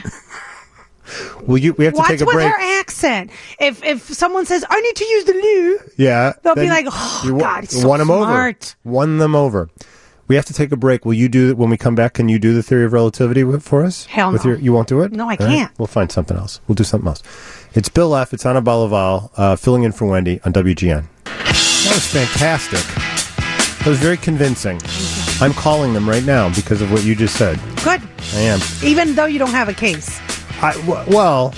Speaker 1: Well, you, we have to
Speaker 3: What's
Speaker 1: take a
Speaker 3: with
Speaker 1: break.
Speaker 3: her accent? If if someone says I need to use the loo,
Speaker 1: Yeah.
Speaker 3: they'll be
Speaker 1: then
Speaker 3: like, oh
Speaker 1: you
Speaker 3: God, it's so
Speaker 1: won them
Speaker 3: smart.
Speaker 1: over. Won them over. We have to take a break. Will you do when we come back? Can you do the theory of relativity with, for us?
Speaker 3: Hell
Speaker 1: with
Speaker 3: no.
Speaker 1: Your, you won't do it?
Speaker 3: No, I
Speaker 1: All
Speaker 3: can't.
Speaker 1: We'll find something else. We'll do something else. It's Bill F. It's Anna Balaval, uh, filling in for Wendy on W G N. That was fantastic. That was very convincing. I'm calling them right now because of what you just said.
Speaker 3: Good.
Speaker 1: I am.
Speaker 3: Even though you don't have a case.
Speaker 1: I, w- well,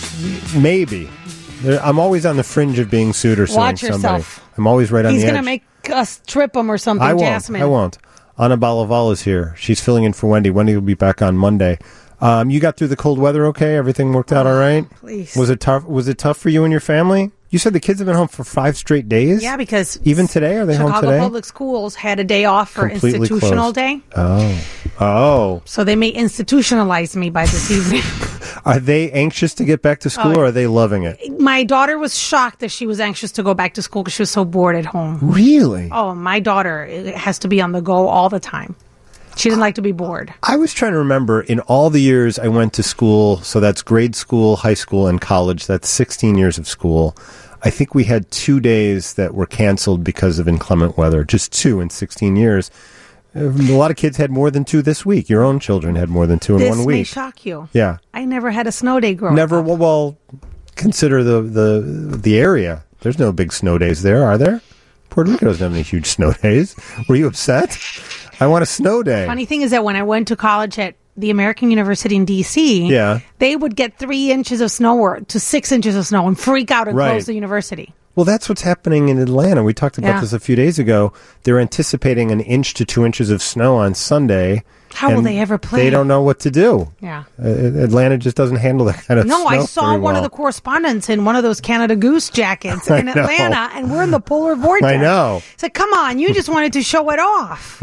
Speaker 1: maybe. There, I'm always on the fringe of being sued or suing
Speaker 3: Watch
Speaker 1: somebody.
Speaker 3: yourself.
Speaker 1: I'm always right on
Speaker 3: He's
Speaker 1: the edge.
Speaker 3: gonna make us trip him or something,
Speaker 1: I won't.
Speaker 3: Jasmine.
Speaker 1: I won't. Anna Balaval is here. She's filling in for Wendy. Wendy will be back on Monday. Um, you got through the cold weather okay? Everything worked out all right?
Speaker 3: Please.
Speaker 1: Was it tough? Was it tough for you and your family? You said the kids have been home for five straight days?
Speaker 3: Yeah, because
Speaker 1: Even today? Are they home
Speaker 3: Chicago
Speaker 1: today?
Speaker 3: Public Schools had a day off for
Speaker 1: Completely
Speaker 3: institutional
Speaker 1: closed.
Speaker 3: day,
Speaker 1: Oh. Oh.
Speaker 3: so they may institutionalize me by this evening.
Speaker 1: Are they anxious to get back to school
Speaker 3: Oh.
Speaker 1: or are they loving it?
Speaker 3: My daughter was shocked that she was anxious to go back to school because she was so bored at home.
Speaker 1: Really?
Speaker 3: Oh, my daughter uh, has to be on the go all the time. She didn't like to be bored.
Speaker 1: I was trying to remember in all the years I went to school, so that's grade school, high school, and college, that's sixteen years of school. I think we had two days that were canceled because of inclement weather, just two in sixteen years. Uh, A lot of kids had more than two this week. Your own children had more than two in
Speaker 3: This
Speaker 1: one
Speaker 3: may
Speaker 1: week.
Speaker 3: shock you.
Speaker 1: Yeah.
Speaker 3: I never had a snow day growing
Speaker 1: Never,
Speaker 3: up.
Speaker 1: well, well, consider the, the, the area. There's no big snow days there, are there? Puerto Rico doesn't have any huge snow days. Were you upset? I want a snow day.
Speaker 3: Funny thing is that when I went to college at the American University in D C,
Speaker 1: Yeah.
Speaker 3: they would get three inches of snow or to six inches of snow and freak out and
Speaker 1: Right.
Speaker 3: close the university.
Speaker 1: Well, that's what's happening in Atlanta. We talked about
Speaker 3: Yeah.
Speaker 1: this a few days ago. They're anticipating an inch to two inches of snow on Sunday.
Speaker 3: How will
Speaker 1: and
Speaker 3: they ever play?
Speaker 1: They don't know what to do.
Speaker 3: Yeah.
Speaker 1: Uh, Atlanta just doesn't handle that kind of
Speaker 3: No,
Speaker 1: snow
Speaker 3: I saw
Speaker 1: very
Speaker 3: one
Speaker 1: well.
Speaker 3: of the correspondents in one of those Canada Goose jackets
Speaker 1: I
Speaker 3: in
Speaker 1: know.
Speaker 3: Atlanta, and we're in the polar vortex.
Speaker 1: I know.
Speaker 3: It's like, come on, you just wanted to show it off.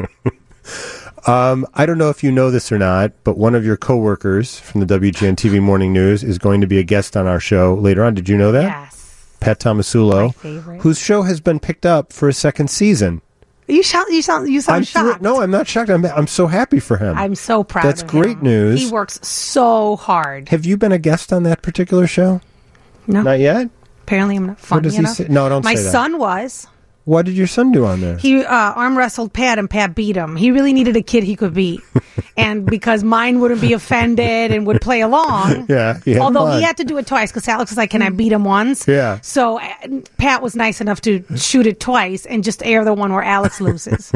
Speaker 1: Um, I don't know if you know this or not, but one of your coworkers from the W G N T V Morning News is going to be a guest on our show later on. Did you know that?
Speaker 3: Yes.
Speaker 1: Pat Tomasulo,
Speaker 3: My favorite.
Speaker 1: whose show has been picked up for a second season.
Speaker 3: You sound, you sound, you sound
Speaker 1: I'm thr-
Speaker 3: shocked.
Speaker 1: no, I'm not shocked. I'm, I'm so happy for him.
Speaker 3: I'm so proud.
Speaker 1: That's
Speaker 3: of
Speaker 1: great
Speaker 3: him.
Speaker 1: news.
Speaker 3: He works so hard.
Speaker 1: Have you been a guest on that particular show?
Speaker 3: No,
Speaker 1: Not yet?
Speaker 3: apparently I'm not funny
Speaker 1: does he
Speaker 3: enough.
Speaker 1: say? No, don't
Speaker 3: My
Speaker 1: say that.
Speaker 3: son was.
Speaker 1: What did your son do on there?
Speaker 3: He uh, arm wrestled Pat, and Pat beat him. He really needed a kid he could beat, and because mine wouldn't be offended and would play along.
Speaker 1: Yeah, he had
Speaker 3: Although
Speaker 1: fun.
Speaker 3: he had to do it twice because Alex was like, "Can I beat him once?"
Speaker 1: Yeah.
Speaker 3: So uh, Pat was nice enough to shoot it twice and just air the one where Alex loses.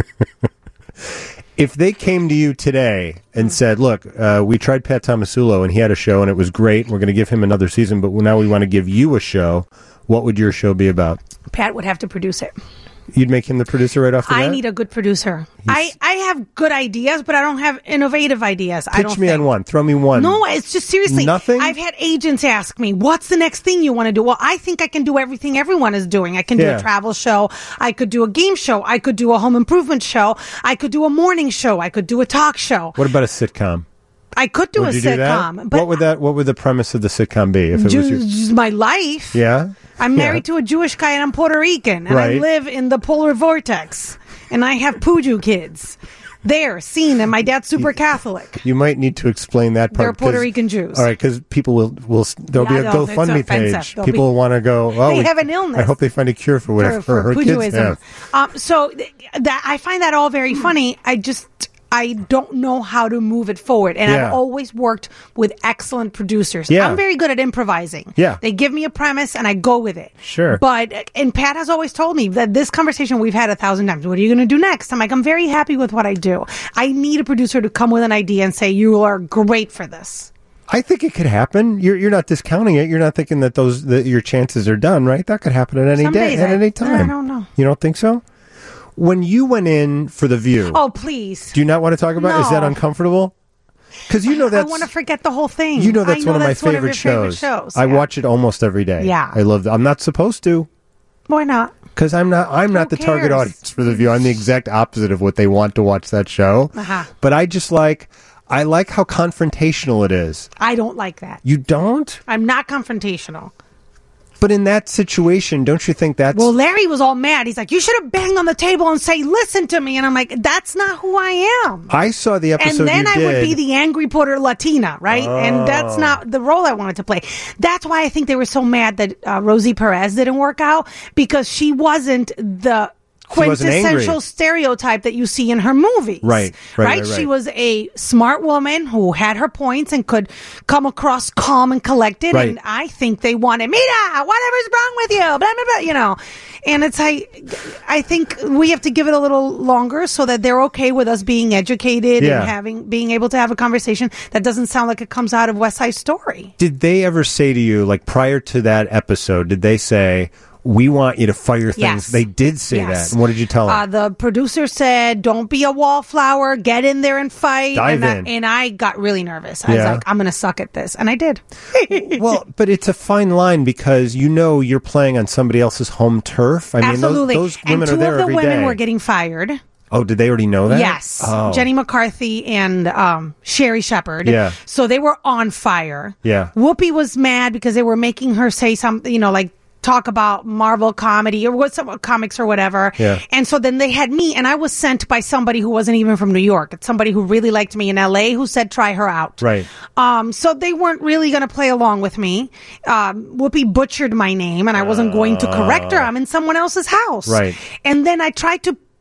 Speaker 1: If they came to you today and said, look, uh, we tried Pat Tomasulo and he had a show and it was great, we're going to give him another season, but now we want to give you a show, what would your show be about?
Speaker 3: Pat would have to produce it.
Speaker 1: You'd make him the producer right off the
Speaker 3: I
Speaker 1: bat?
Speaker 3: need a good producer. I, I have good ideas, but I don't have innovative ideas. I
Speaker 1: Pitch
Speaker 3: don't
Speaker 1: me
Speaker 3: think.
Speaker 1: on one. Throw me one.
Speaker 3: No, it's just seriously.
Speaker 1: Nothing?
Speaker 3: I've had agents ask me, what's the next thing you want to do? Well, I think I can do everything everyone is doing. I can do
Speaker 1: Yeah.
Speaker 3: a travel show. I could do a game show. I could do a home improvement show. I could do a morning show. I could do a talk show.
Speaker 1: What about a sitcom?
Speaker 3: I could do
Speaker 1: would
Speaker 3: a
Speaker 1: you do that?
Speaker 3: sitcom. But
Speaker 1: what would that? What would the premise of the sitcom be? If it
Speaker 3: ju-
Speaker 1: was your,
Speaker 3: just my life.
Speaker 1: yeah,
Speaker 3: I'm married
Speaker 1: Yeah.
Speaker 3: to a Jewish guy and I'm Puerto Rican. And I
Speaker 1: Right.
Speaker 3: live in the polar vortex. And I have Puju kids. There, seen them. My dad's super Catholic.
Speaker 1: You might need to explain that part.
Speaker 3: They're Puerto
Speaker 1: 'cause-
Speaker 3: Rican Jews.
Speaker 1: All right, because people will will there'll
Speaker 3: Yeah,
Speaker 1: be a
Speaker 3: no, it's
Speaker 1: GoFundMe
Speaker 3: offensive.
Speaker 1: page.
Speaker 3: They'll
Speaker 1: People
Speaker 3: be-
Speaker 1: will want to go. Oh,
Speaker 3: They
Speaker 1: we-
Speaker 3: have an illness.
Speaker 1: I hope they find a cure for whatever
Speaker 3: for, for
Speaker 1: her kids
Speaker 3: Pujuism.
Speaker 1: have.
Speaker 3: Um, so th- that I find that all very funny. I just I don't know how to move it forward, and
Speaker 1: Yeah.
Speaker 3: I've always worked with excellent producers.
Speaker 1: Yeah.
Speaker 3: I'm very good at improvising.
Speaker 1: Yeah.
Speaker 3: They give me a premise and I go with it.
Speaker 1: Sure.
Speaker 3: But and Pat has always told me that this conversation we've had a thousand times. What are you going to do next? I'm like, I'm very happy with what I do. I need a producer to come with an idea and say, you are great for this.
Speaker 1: I think it could happen. You're you're not discounting it. You're not thinking that those that your chances are done, right? That could happen at any
Speaker 3: Some
Speaker 1: day,
Speaker 3: days
Speaker 1: at
Speaker 3: I-
Speaker 1: any time.
Speaker 3: I don't know.
Speaker 1: You don't think so? When you went in for The View,
Speaker 3: Oh, please.
Speaker 1: do you not want to talk about? Is that
Speaker 3: No.
Speaker 1: uncomfortable? Because you know
Speaker 3: I
Speaker 1: that's
Speaker 3: want to forget the whole thing.
Speaker 1: you know
Speaker 3: I
Speaker 1: that's one of my
Speaker 3: that's one
Speaker 1: favorite,
Speaker 3: your favorite
Speaker 1: shows.
Speaker 3: shows.
Speaker 1: I
Speaker 3: Yeah.
Speaker 1: watch it almost every day.
Speaker 3: Yeah.
Speaker 1: I love. I'm not supposed to.
Speaker 3: Why not?
Speaker 1: Because I'm not, I'm not the
Speaker 3: Who
Speaker 1: target
Speaker 3: cares?
Speaker 1: audience for The View. I'm the exact opposite of what they want to watch that show.
Speaker 3: Uh-huh.
Speaker 1: But I just like, I like how confrontational it is.
Speaker 3: I don't like that.
Speaker 1: You don't?
Speaker 3: I'm not confrontational.
Speaker 1: But in that situation, don't you think that's...
Speaker 3: Well, Larry was all mad. He's like, you should have banged on the table and say, listen to me. And I'm like, that's not who I am.
Speaker 1: I saw the episode
Speaker 3: And then
Speaker 1: you
Speaker 3: I
Speaker 1: did.
Speaker 3: would be the angry Puerto Latina, right? And that's not the role I wanted to play. That's why I think they were so mad that uh, Rosie Perez didn't work out, because she wasn't the
Speaker 1: She wasn't angry.
Speaker 3: quintessential stereotype that you see in her movies.
Speaker 1: Right, right, right,
Speaker 3: She
Speaker 1: right.
Speaker 3: was a smart woman who had her points and could come across calm and collected.
Speaker 1: Right.
Speaker 3: And I think they wanted, Mira, whatever's wrong with you, blah, blah, blah, you know. And it's like, I think we have to give it a little longer so that they're okay with us being educated
Speaker 1: Yeah.
Speaker 3: and having being able to have a conversation that doesn't sound like it comes out of West Side Story.
Speaker 1: Did they ever say to you, like prior to that episode, did they say, we want you to fire things?
Speaker 3: Yes.
Speaker 1: They did say
Speaker 3: Yes.
Speaker 1: that. And what did you tell them?
Speaker 3: Uh, the producer said, don't be a wallflower, get in there and fight.
Speaker 1: Dive
Speaker 3: and,
Speaker 1: in.
Speaker 3: I, and I got really nervous. I was
Speaker 1: Yeah.
Speaker 3: like, I'm going to suck at this. And I did.
Speaker 1: Well, but it's a fine line because you know you're playing on somebody else's home turf. I mean,
Speaker 3: Absolutely.
Speaker 1: those, those women
Speaker 3: and two
Speaker 1: are there
Speaker 3: of the
Speaker 1: every
Speaker 3: women
Speaker 1: day.
Speaker 3: were getting fired.
Speaker 1: Oh, did they already know that?
Speaker 3: Yes.
Speaker 1: Oh.
Speaker 3: Jenny McCarthy and um, Sherry Shepard.
Speaker 1: Yeah.
Speaker 3: So they were on fire.
Speaker 1: Yeah.
Speaker 3: Whoopi was mad because they were making her say something, you know, like talk about Marvel comedy or what some comics or whatever.
Speaker 1: Yeah.
Speaker 3: And so then they had me, and I was sent by somebody who wasn't even from New York. It's somebody who really liked me in L A who said, try her out.
Speaker 1: Right.
Speaker 3: Um, so they weren't really going to play along with me. Um, Whoopi butchered my name, and I wasn't going to correct her. I'm in someone else's house.
Speaker 1: Right.
Speaker 3: And then I tried to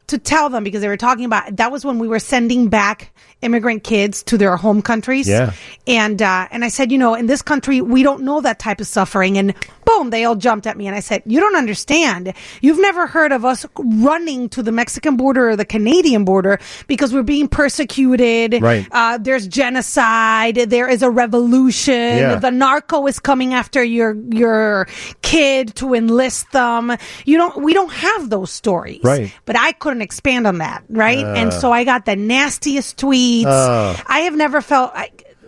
Speaker 3: to tell them, because they were talking about, that was when we were sending back immigrant kids to their home countries.
Speaker 1: Yeah.
Speaker 3: And, uh, and I said, you know, in this country, we don't know that type of suffering. And boom, they all jumped at me. And I said, you don't understand. You've never heard of us running to the Mexican border or the Canadian border because we're being persecuted.
Speaker 1: Right.
Speaker 3: Uh, there's genocide. There is a revolution.
Speaker 1: Yeah.
Speaker 3: The narco is coming after your, your kid to enlist them. You don't, we don't have those stories.
Speaker 1: Right.
Speaker 3: But I couldn't expand on that, right? Uh, and so I got the nastiest tweets. Uh, I have never felt... I,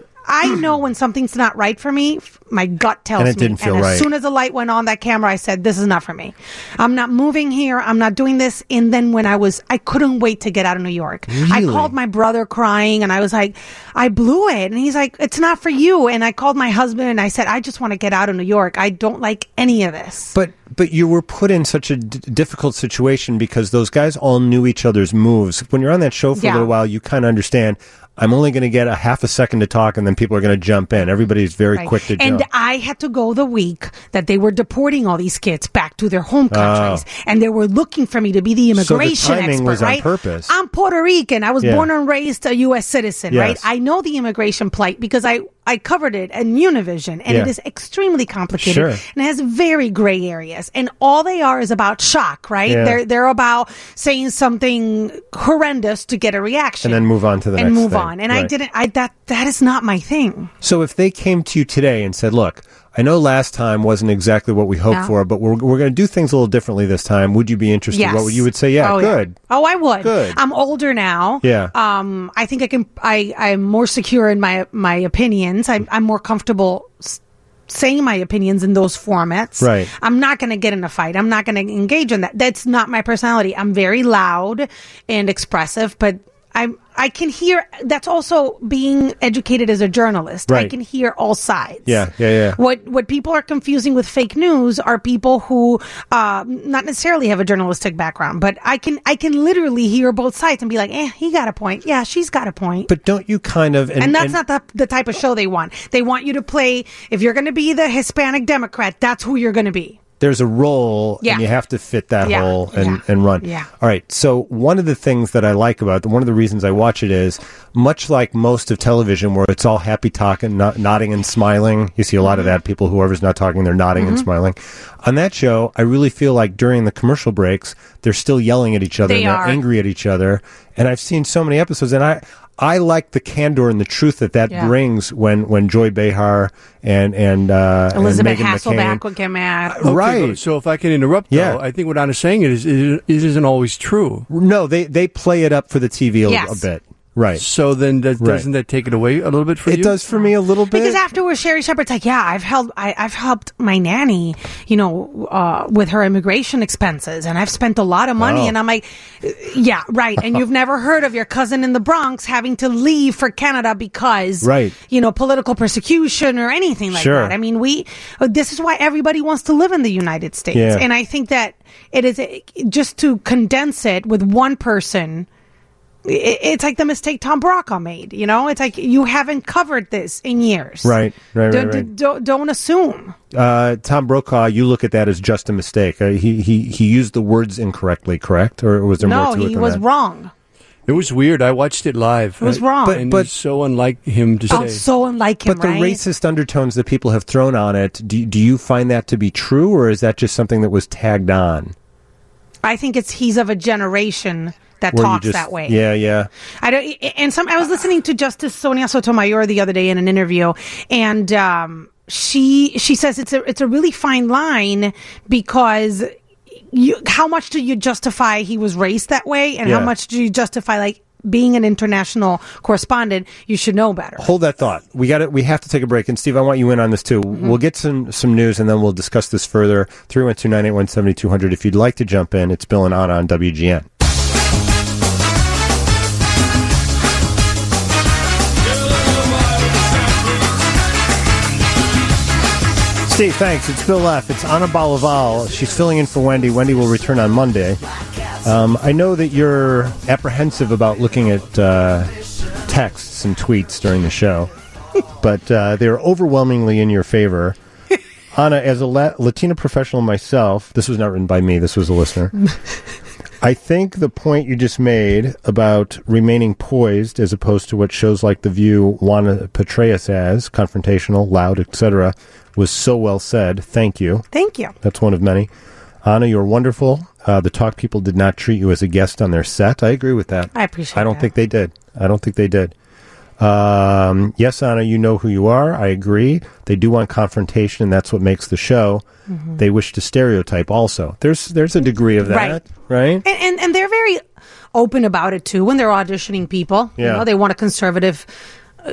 Speaker 3: I know when something's not right for me, my gut tells me.
Speaker 1: And it didn't
Speaker 3: me.
Speaker 1: feel
Speaker 3: and
Speaker 1: right.
Speaker 3: As soon as the light went on that camera, I said, this is not for me. I'm not moving here. I'm not doing this. And then when I was, I couldn't wait to get out of New York.
Speaker 1: Really?
Speaker 3: I called my brother crying and I was like, I blew it. And he's like, it's not for you. And I called my husband and I said, I just want to get out of New York. I don't like any of this.
Speaker 1: But but you were put in such a d- difficult situation because those guys all knew each other's moves. When you're on that show for
Speaker 3: Yeah.
Speaker 1: a little while, you kind of understand, I'm only going to get a half a second to talk, and then people are going to jump in. Everybody's very
Speaker 3: Right.
Speaker 1: quick to
Speaker 3: and
Speaker 1: jump.
Speaker 3: I had to go the week that they were deporting all these kids back to their home countries,
Speaker 1: Oh.
Speaker 3: and they were looking for me to be the
Speaker 1: So the
Speaker 3: immigration
Speaker 1: timing
Speaker 3: expert.
Speaker 1: was on
Speaker 3: right?
Speaker 1: purpose.
Speaker 3: I'm Puerto Rican. I was
Speaker 1: Yeah.
Speaker 3: born and raised a U S citizen.
Speaker 1: Yes.
Speaker 3: Right? I know the immigration plight because I. I covered it in Univision, and
Speaker 1: Yeah.
Speaker 3: it is extremely complicated,
Speaker 1: Sure.
Speaker 3: and it has very gray areas. And all they are is about shock, right?
Speaker 1: Yeah.
Speaker 3: They're they're about saying something horrendous to get a reaction,
Speaker 1: And then move on to the
Speaker 3: and
Speaker 1: next
Speaker 3: move
Speaker 1: thing.
Speaker 3: on. And I
Speaker 1: Right.
Speaker 3: didn't. I that that is not my thing.
Speaker 1: So if they came to you today and said, look, I know last time wasn't exactly what we hoped
Speaker 3: Yeah.
Speaker 1: for, but we're we're going to do things a little differently this time. Would you be interested?
Speaker 3: Yes.
Speaker 1: What would you would say? Yeah,
Speaker 3: oh,
Speaker 1: good.
Speaker 3: Yeah. Oh, I would.
Speaker 1: Good.
Speaker 3: I'm older now.
Speaker 1: Yeah.
Speaker 3: Um, I think I can. I I'm more secure in my my opinions. I'm I'm more comfortable s- saying my opinions in those formats.
Speaker 1: Right.
Speaker 3: I'm not going to get in a fight. I'm not going to engage in that. That's not my personality. I'm very loud and expressive, but I I can hear. That's also being educated as a journalist. I
Speaker 1: Right.
Speaker 3: can hear all sides.
Speaker 1: Yeah, yeah, yeah.
Speaker 3: What what people are confusing with fake news are people who uh, not necessarily have a journalistic background, but I can I can literally hear both sides and be like, eh, he got a point. Yeah, she's got a point.
Speaker 1: But don't you kind of... And,
Speaker 3: and that's
Speaker 1: and-
Speaker 3: not the, the type of show they want. They want you to play, if you're going to be the Hispanic Democrat, that's who you're going to be.
Speaker 1: There's a role,
Speaker 3: Yeah.
Speaker 1: and you have to fit that
Speaker 3: Yeah.
Speaker 1: role and,
Speaker 3: Yeah.
Speaker 1: and run.
Speaker 3: Yeah.
Speaker 1: All right. So one of the things that I like about one of the reasons I watch it is, much like most of television, where it's all happy talking, not, nodding and smiling. You see a lot of that. People, whoever's not talking, they're nodding
Speaker 3: Mm-hmm.
Speaker 1: and smiling. On that show, I really feel like during the commercial breaks, they're still yelling at each other
Speaker 3: They
Speaker 1: and they're
Speaker 3: are.
Speaker 1: angry at each other. And I've seen so many episodes, and I. I like the candor and the truth that that
Speaker 3: Yeah.
Speaker 1: brings when, when Joy Behar and and uh,
Speaker 3: Elizabeth
Speaker 1: and Meghan
Speaker 3: Hasselbeck
Speaker 1: McCain.
Speaker 3: would get mad.
Speaker 4: Okay,
Speaker 1: Right.
Speaker 4: but- So if I can interrupt,
Speaker 1: Yeah.
Speaker 4: though, I think what Anna's saying is it, it isn't always true.
Speaker 1: No, they they play it up for the T V a,
Speaker 3: Yes.
Speaker 1: a bit. Right.
Speaker 4: So then that,
Speaker 1: Right.
Speaker 4: doesn't that take it away a little bit for
Speaker 1: It
Speaker 4: you?
Speaker 1: does for me a little bit.
Speaker 3: Because afterwards, Sherry Shepherd's like, yeah, I've helped, I, I've helped my nanny, you know, uh, with her immigration expenses, and I've spent a lot of money.
Speaker 1: Oh.
Speaker 3: And I'm like, yeah, right. And you've never heard of your cousin in the Bronx having to leave for Canada because,
Speaker 1: Right.
Speaker 3: you know, political persecution or anything like
Speaker 1: Sure.
Speaker 3: that. I mean, we, uh, this is why everybody wants to live in the United States.
Speaker 1: Yeah.
Speaker 3: And I think that it is a, just to condense it with one person. it- It's like the mistake Tom Brokaw made, you know? It's like you haven't covered this in years.
Speaker 1: Right, right, right,
Speaker 3: Don't,
Speaker 1: right.
Speaker 3: don't, don't assume.
Speaker 1: Uh, Tom Brokaw, you look at that as just a mistake. Uh, he he he used the words incorrectly, correct? Or was there
Speaker 3: No,
Speaker 1: more to it
Speaker 3: he
Speaker 1: than
Speaker 3: was
Speaker 1: that?
Speaker 3: wrong.
Speaker 4: It was weird. I watched it live.
Speaker 3: It was
Speaker 4: I-
Speaker 3: wrong.
Speaker 1: But-
Speaker 4: and
Speaker 1: but-
Speaker 4: it's so unlike him to
Speaker 3: Oh,
Speaker 4: say.
Speaker 3: so unlike him,
Speaker 1: But the
Speaker 3: right?
Speaker 1: racist undertones that people have thrown on it, do do you find that to be true, or is that just something that was tagged on?
Speaker 3: I think it's he's of a generation that
Speaker 1: Where you
Speaker 3: talks
Speaker 1: just-
Speaker 3: that way.
Speaker 1: Yeah, yeah.
Speaker 3: I don't. And some. I was listening to Justice Sonia Sotomayor the other day in an interview, and um, she she says it's a it's a really fine line because you how much do you justify he was raised that way, and
Speaker 1: Yeah.
Speaker 3: how much do you justify like being an international correspondent? You should know better.
Speaker 1: Hold that thought. We got it. We have to take a break. And Steve, I want you in on this too.
Speaker 3: Mm-hmm.
Speaker 1: We'll get some some news, and then we'll discuss this further. three one two, nine eight one, seven two zero zero. If you'd like to jump in, it's Bill and Anna on W G N. Steve, thanks. It's Bill F. It's Anna Balaval. She's filling in for Wendy. Wendy will return on Monday. Um, I know that you're apprehensive about looking at uh, texts and tweets during the show, but uh, they're overwhelmingly in your favor. Anna, as a La- Latina professional myself, this was not written by me, this was a listener. I think the point you just made about remaining poised as opposed to what shows like The View want to portray us as, confrontational, loud, et cetera, was so well said. Thank you.
Speaker 3: Thank you.
Speaker 1: That's one of many. Anna, you're wonderful. Uh, the Talk people did not treat you as a guest on their set. I agree with that.
Speaker 3: I appreciate
Speaker 1: I don't
Speaker 3: that.
Speaker 1: think they did. I don't think they did. Um, yes, Anna, you know who you are. I agree. They do want confrontation, and that's what makes the show. Mm-hmm. They wish to stereotype also. There's there's a degree of that, right? right?
Speaker 3: And, and and they're very open about it, too, when they're auditioning people.
Speaker 1: Yeah.
Speaker 3: You know, they want a conservative uh,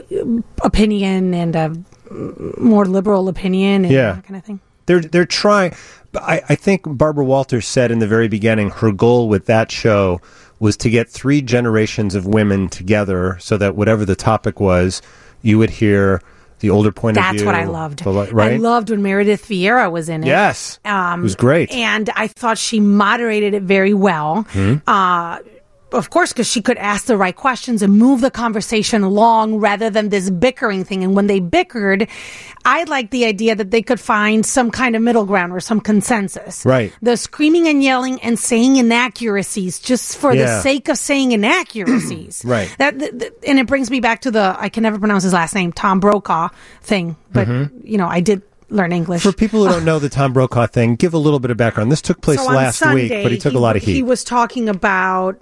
Speaker 3: opinion and a more liberal opinion and
Speaker 1: yeah.
Speaker 3: that kind of thing.
Speaker 1: They're they're trying. I, I think Barbara Walters said in the very beginning her goal with that show was to get three generations of women together so that whatever the topic was, you would hear the older point
Speaker 3: That's
Speaker 1: of view.
Speaker 3: what I loved.
Speaker 1: The, right?
Speaker 3: I loved when Meredith Vieira was in it.
Speaker 1: Yes.
Speaker 3: Um,
Speaker 1: it was great.
Speaker 3: And I thought she moderated it very well. Mm-hmm. Uh, of course, because she could ask the right questions and move the conversation along rather than this bickering thing. And when they bickered, I liked the idea that they could find some kind of middle ground or some consensus.
Speaker 1: Right.
Speaker 3: The screaming and yelling and saying inaccuracies just for
Speaker 1: Yeah.
Speaker 3: the sake of saying inaccuracies.
Speaker 1: Right.
Speaker 3: That, th- th- and it brings me back to the, I can never pronounce his last name, Tom Brokaw thing. But,
Speaker 1: Mm-hmm.
Speaker 3: you know, I did learn English.
Speaker 1: For people who don't know the Tom Brokaw thing, give a little bit of background. This took place
Speaker 3: So on
Speaker 1: last
Speaker 3: Sunday,
Speaker 1: week, but he took
Speaker 3: he,
Speaker 1: a lot of heat.
Speaker 3: He was talking about.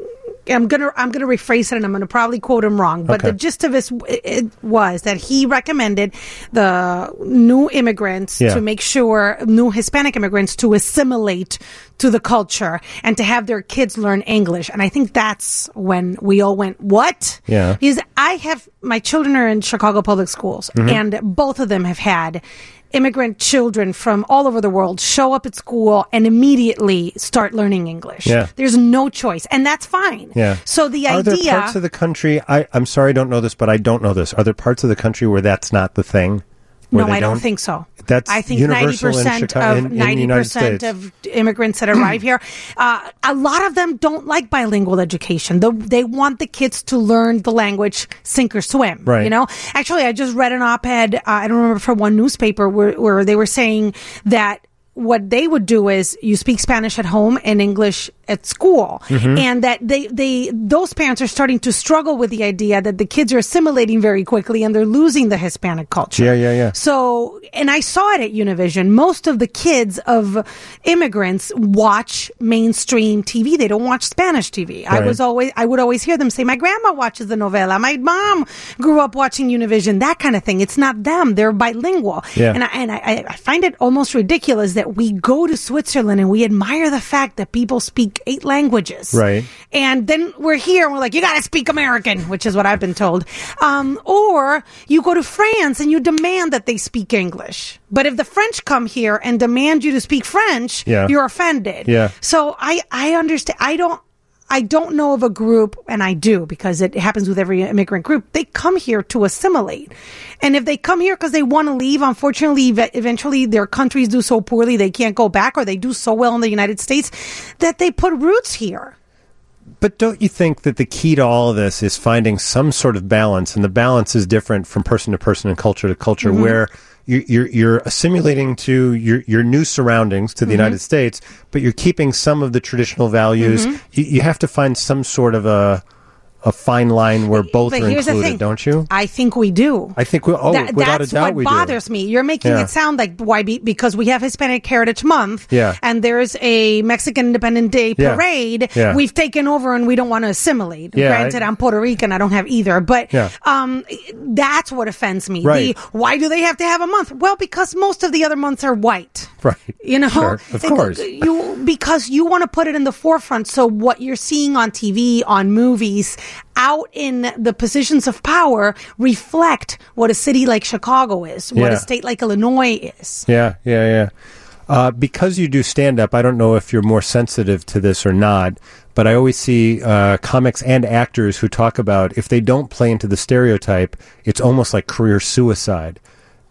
Speaker 3: I'm gonna I'm gonna rephrase it, and I'm gonna probably quote him wrong. But
Speaker 1: Okay.
Speaker 3: the gist of it, it was that he recommended the new immigrants
Speaker 1: Yeah.
Speaker 3: to make sure new Hispanic immigrants to assimilate to the culture and to have their kids learn English. And I think that's when we all went, what?
Speaker 1: Yeah.
Speaker 3: Because I have my children are in Chicago public schools,
Speaker 1: Mm-hmm.
Speaker 3: and both of them have had immigrant children from all over the world show up at school and immediately start learning English.
Speaker 1: Yeah.
Speaker 3: There's no choice, and that's fine.
Speaker 1: Yeah.
Speaker 3: So the
Speaker 1: Are
Speaker 3: idea.
Speaker 1: there parts of the country? I, I'm sorry, I don't know this, but I don't know this. Are there parts of the country where that's not the thing? Where
Speaker 3: no,
Speaker 1: they
Speaker 3: I don't think so.
Speaker 1: That's
Speaker 3: I think ninety
Speaker 1: universal in
Speaker 3: percent
Speaker 1: Chicago- in-
Speaker 3: of
Speaker 1: in the
Speaker 3: ninety
Speaker 1: United
Speaker 3: percent
Speaker 1: States.
Speaker 3: of immigrants that arrive here, uh, a lot of them don't like bilingual education. The, they want the kids to learn the language sink or swim.
Speaker 1: Right.
Speaker 3: You know, actually, I just read an op-ed. Uh, I don't remember from one newspaper where, where they were saying that what they would do is you speak Spanish at home and English at school,
Speaker 1: Mm-hmm.
Speaker 3: and that they they those parents are starting to struggle with the idea that the kids are assimilating very quickly and they're losing the Hispanic culture.
Speaker 1: Yeah, yeah, yeah.
Speaker 3: So, and I saw it at Univision. Most of the kids of immigrants watch mainstream T V. They don't watch Spanish T V. I
Speaker 1: Right.
Speaker 3: was always, I would always hear them say, "My grandma watches the novela. My mom grew up watching Univision." That kind of thing. It's not them. They're bilingual.
Speaker 1: Yeah.
Speaker 3: And I, and I, I find it almost ridiculous that we go to Switzerland and we admire the fact that people speak eight languages.
Speaker 1: Right.
Speaker 3: And then we're here and we're like, you got to speak American, which is what I've been told. Um, or you go to France and you demand that they speak English. But if the French come here and demand you to speak French,
Speaker 1: Yeah.
Speaker 3: you're offended.
Speaker 1: Yeah.
Speaker 3: So I, I understand. I don't. I don't know of a group, and I do because it happens with every immigrant group. They come here to assimilate. And if they come here because they want to leave, unfortunately, ev- eventually their countries do so poorly they can't go back, or they do so well in the United States that they put roots here.
Speaker 1: But don't you think that the key to all of this is finding some sort of balance, and the balance is different from person to person and culture to culture,
Speaker 3: Mm-hmm.
Speaker 1: where you're, you're, you're assimilating to your, your new surroundings to the
Speaker 3: Mm-hmm.
Speaker 1: United States, but you're keeping some of the traditional values.
Speaker 3: Mm-hmm.
Speaker 1: You, you have to find some sort of a a fine line where both
Speaker 3: But
Speaker 1: are
Speaker 3: here's the
Speaker 1: included,
Speaker 3: thing.
Speaker 1: don't you?
Speaker 3: I think we do.
Speaker 1: I think we. Oh,
Speaker 3: That-
Speaker 1: without
Speaker 3: that's
Speaker 1: a doubt,
Speaker 3: what
Speaker 1: we
Speaker 3: bothers
Speaker 1: do.
Speaker 3: me. You're making
Speaker 1: Yeah.
Speaker 3: it sound like why be, because we have Hispanic Heritage Month,
Speaker 1: Yeah.
Speaker 3: and there's a Mexican Independent Day
Speaker 1: Yeah.
Speaker 3: parade.
Speaker 1: Yeah.
Speaker 3: We've taken over, and we don't want to assimilate.
Speaker 1: Yeah,
Speaker 3: Granted,
Speaker 1: I-
Speaker 3: I'm Puerto Rican. I don't have either, but
Speaker 1: Yeah.
Speaker 3: um, that's what offends me.
Speaker 1: Right.
Speaker 3: The, why do they have to have a month? Well, because most of the other months are white.
Speaker 1: Right.
Speaker 3: You know,
Speaker 1: Sure. Of
Speaker 3: It-
Speaker 1: course.
Speaker 3: you because you want to put it in the forefront. So what you're seeing on T V, on movies, out in the positions of power reflect what a city like Chicago is, what
Speaker 1: Yeah.
Speaker 3: a state like Illinois is.
Speaker 1: Yeah, yeah, yeah. Uh, because you do stand up, I don't know if you're more sensitive to this or not, but I always see uh, comics and actors who talk about if they don't play into the stereotype, it's almost like career suicide.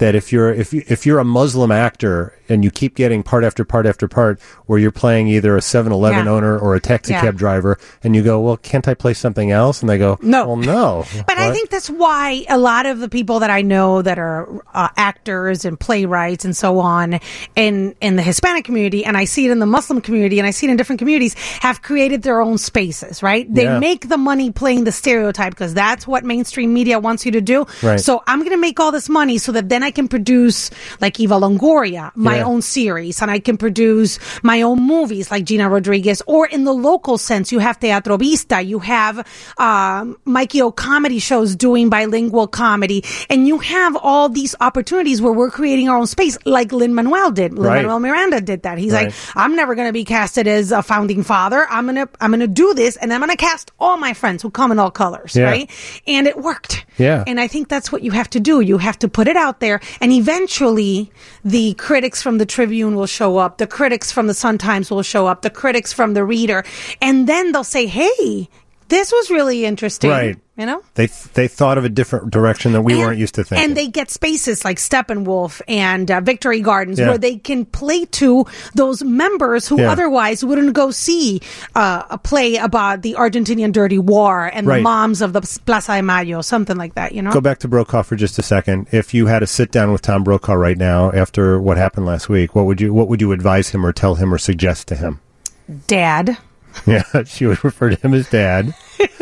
Speaker 1: that if you're if you, if you're a Muslim actor and you keep getting part after part after part where you're playing either a seven eleven
Speaker 3: Yeah.
Speaker 1: owner or a taxi
Speaker 3: Yeah.
Speaker 1: cab driver, and you go, well, can't I play something else? And they go,
Speaker 3: No.
Speaker 1: well, no.
Speaker 3: But I
Speaker 1: What?
Speaker 3: think that's why a lot of the people that I know that are uh, actors and playwrights and so on in in the Hispanic community, and I see it in the Muslim community, and I see it in different communities, have created their own spaces, right? They
Speaker 1: Yeah.
Speaker 3: make the money playing the stereotype because that's what mainstream media wants you to do.
Speaker 1: Right.
Speaker 3: So I'm going to make all this money so that then I can produce like Eva Longoria, my
Speaker 1: Yeah.
Speaker 3: own series, and I can produce my own movies like Gina Rodriguez, or in the local sense, you have Teatro Vista, you have um, Mikey O comedy shows doing bilingual comedy, and you have all these opportunities where we're creating our own space, like Lin-Manuel did.
Speaker 1: Right.
Speaker 3: Lin-Manuel Miranda did that. He's
Speaker 1: Right.
Speaker 3: like, I'm never going to be casted as a founding father. I'm going to, I'm going to do this, and I'm going to cast all my friends who come in all colors,
Speaker 1: Yeah.
Speaker 3: right? And it worked.
Speaker 1: Yeah.
Speaker 3: And I think that's what you have to do. You have to put it out there, and eventually the critics from the Tribune will show up, the critics from the Sun-Times will show up, the critics from the Reader, and then they'll say, hey, this was really interesting.
Speaker 1: Right.
Speaker 3: You know?
Speaker 1: They they thought of a different direction that we
Speaker 3: And-
Speaker 1: weren't used to thinking.
Speaker 3: And they get spaces like Steppenwolf and uh, Victory Gardens
Speaker 1: Yeah.
Speaker 3: where they can play to those members who
Speaker 1: Yeah.
Speaker 3: otherwise wouldn't go see uh, a play about the Argentinian dirty war and
Speaker 1: Right.
Speaker 3: the moms of the Plaza de Mayo, something like that, you know?
Speaker 1: Go back to Brokaw for just a second. If you had to sit down with Tom Brokaw right now after what happened last week, what would you what would you advise him or tell him or suggest to him?
Speaker 3: Dad.
Speaker 1: Yeah, she would refer to him as Dad.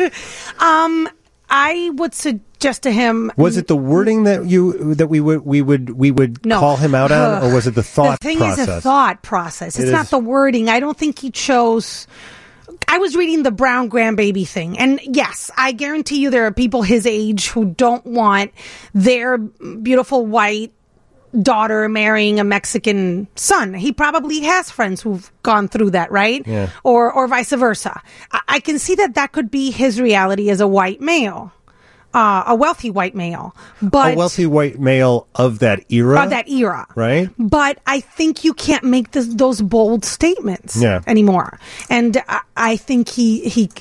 Speaker 3: I would suggest to him.
Speaker 1: Was it the wording that you that we would we would we would
Speaker 3: No.
Speaker 1: call him out on, or was it the thought
Speaker 3: the thing
Speaker 1: process?
Speaker 3: is a thought process. It's
Speaker 1: It
Speaker 3: not
Speaker 1: is.
Speaker 3: the wording. I don't think he chose. I was reading the Brown grandbaby thing, and yes, I guarantee you there are people his age who don't want their beautiful white daughter marrying a Mexican son. He probably has friends who've gone through that, right?
Speaker 1: Yeah.
Speaker 3: Or or vice versa. I, I can see that that could be his reality as a white male, uh, a wealthy white male, but
Speaker 1: A wealthy white male of that era,
Speaker 3: of that era,
Speaker 1: right?
Speaker 3: But I think you can't make this, those bold statements
Speaker 1: Yeah.
Speaker 3: anymore. And I, I think he he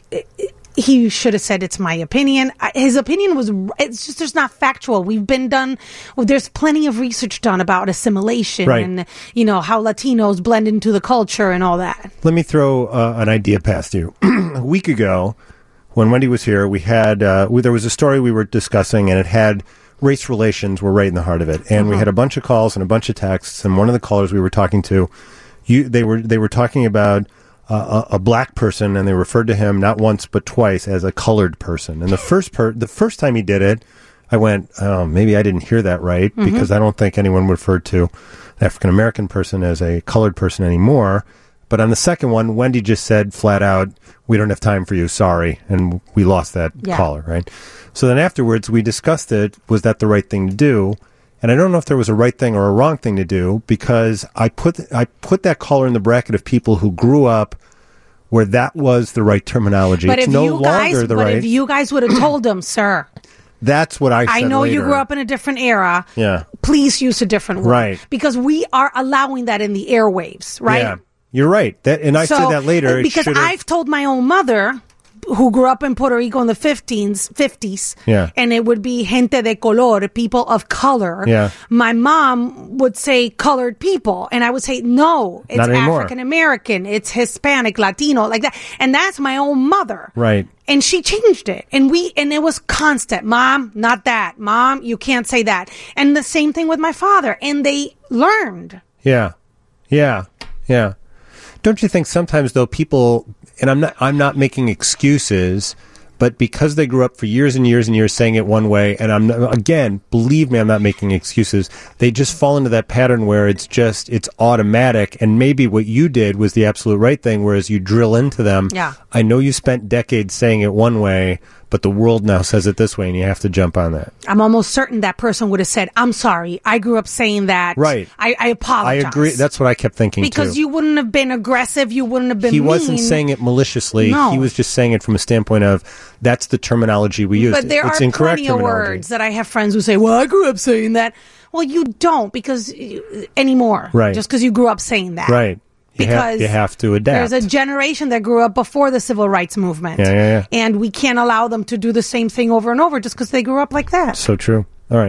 Speaker 3: he should have said, "It's my opinion." I- His opinion was it's just there's not factual. We've been done. Well, there's plenty of research done about assimilation
Speaker 1: Right.
Speaker 3: and you know how Latinos blend into the culture and all that.
Speaker 1: Let me throw uh, an idea past you. A week ago, when Wendy was here, we had uh, we, there was a story we were discussing, and it had race relations were right in the heart of it. And we had a bunch of calls and a bunch of texts. And one of the callers we were talking to, you they were they were talking about uh, a, a black person, and they referred to him not once but twice as a colored person. And the first per- the first time he did it, I went, oh, maybe I didn't hear that right, because I don't think anyone referred to an African American person as a colored person anymore. But on the second one, Wendy just said flat out, we don't have time for you, sorry. And we lost that
Speaker 3: Yeah.
Speaker 1: caller, right? So then afterwards, we discussed it. Was that the right thing to do? And I don't know if there was a right thing or a wrong thing to do, because I put I put that caller in the bracket of people who grew up where that was the right terminology.
Speaker 3: But
Speaker 1: it's
Speaker 3: if
Speaker 1: no
Speaker 3: you
Speaker 1: longer
Speaker 3: guys,
Speaker 1: the
Speaker 3: but
Speaker 1: right.
Speaker 3: if you guys would have told him, sir,
Speaker 1: That's what I said
Speaker 3: I know you
Speaker 1: later.
Speaker 3: grew up in a different era.
Speaker 1: Yeah.
Speaker 3: Please use a different word,
Speaker 1: Right.
Speaker 3: Because we are allowing that in the airwaves, right?
Speaker 1: Yeah. You're right. That, and I
Speaker 3: So-
Speaker 1: said that later. It
Speaker 3: because
Speaker 1: should've-
Speaker 3: I've told my own mother, who grew up in Puerto Rico in the fifties, fifties,
Speaker 1: Yeah.
Speaker 3: and it would be gente de color, people of color.
Speaker 1: Yeah.
Speaker 3: My mom would say colored people, and I would say no, it's
Speaker 1: Not anymore.
Speaker 3: African American, it's Hispanic, Latino, like that, and that's my own mother.
Speaker 1: Right.
Speaker 3: And she changed it. And we, and it was constant. Mom, not that. Mom, you can't say that. And the same thing with my father. And they learned.
Speaker 1: Yeah. Yeah. Yeah. Don't you think sometimes though people, and I'm not I'm not making excuses, but because they grew up for years and years and years saying it one way, and I'm not, again, believe me, I'm not making excuses. They just fall into that pattern where it's just it's automatic, and maybe what you did was the absolute right thing, whereas you drill into them.
Speaker 3: Yeah.
Speaker 1: I know you spent decades saying it one way, but the world now says it this way, and you have to jump on that.
Speaker 3: I'm almost certain that person would have said, I'm sorry. I grew up saying that.
Speaker 1: Right.
Speaker 3: I, I
Speaker 1: I
Speaker 3: apologize.
Speaker 1: agree. That's what I kept thinking
Speaker 3: because
Speaker 1: too.
Speaker 3: you wouldn't have been aggressive. You wouldn't have been
Speaker 1: He
Speaker 3: mean.
Speaker 1: wasn't saying it maliciously.
Speaker 3: No.
Speaker 1: He was just saying it from a standpoint of that's the terminology we use.
Speaker 3: But there
Speaker 1: it's
Speaker 3: are
Speaker 1: incorrect
Speaker 3: plenty of
Speaker 1: terminology.
Speaker 3: words that I have friends who say, well, I grew up saying that. Well, you don't because you- anymore.
Speaker 1: Right.
Speaker 3: Just because you grew up saying that.
Speaker 1: Right. You have,
Speaker 3: Because
Speaker 1: you have to adapt.
Speaker 3: There's a generation that grew up before the civil rights movement.
Speaker 1: Yeah, yeah, yeah.
Speaker 3: And we can't allow them to do the same thing over and over just because they grew up like that.
Speaker 1: So true. All right.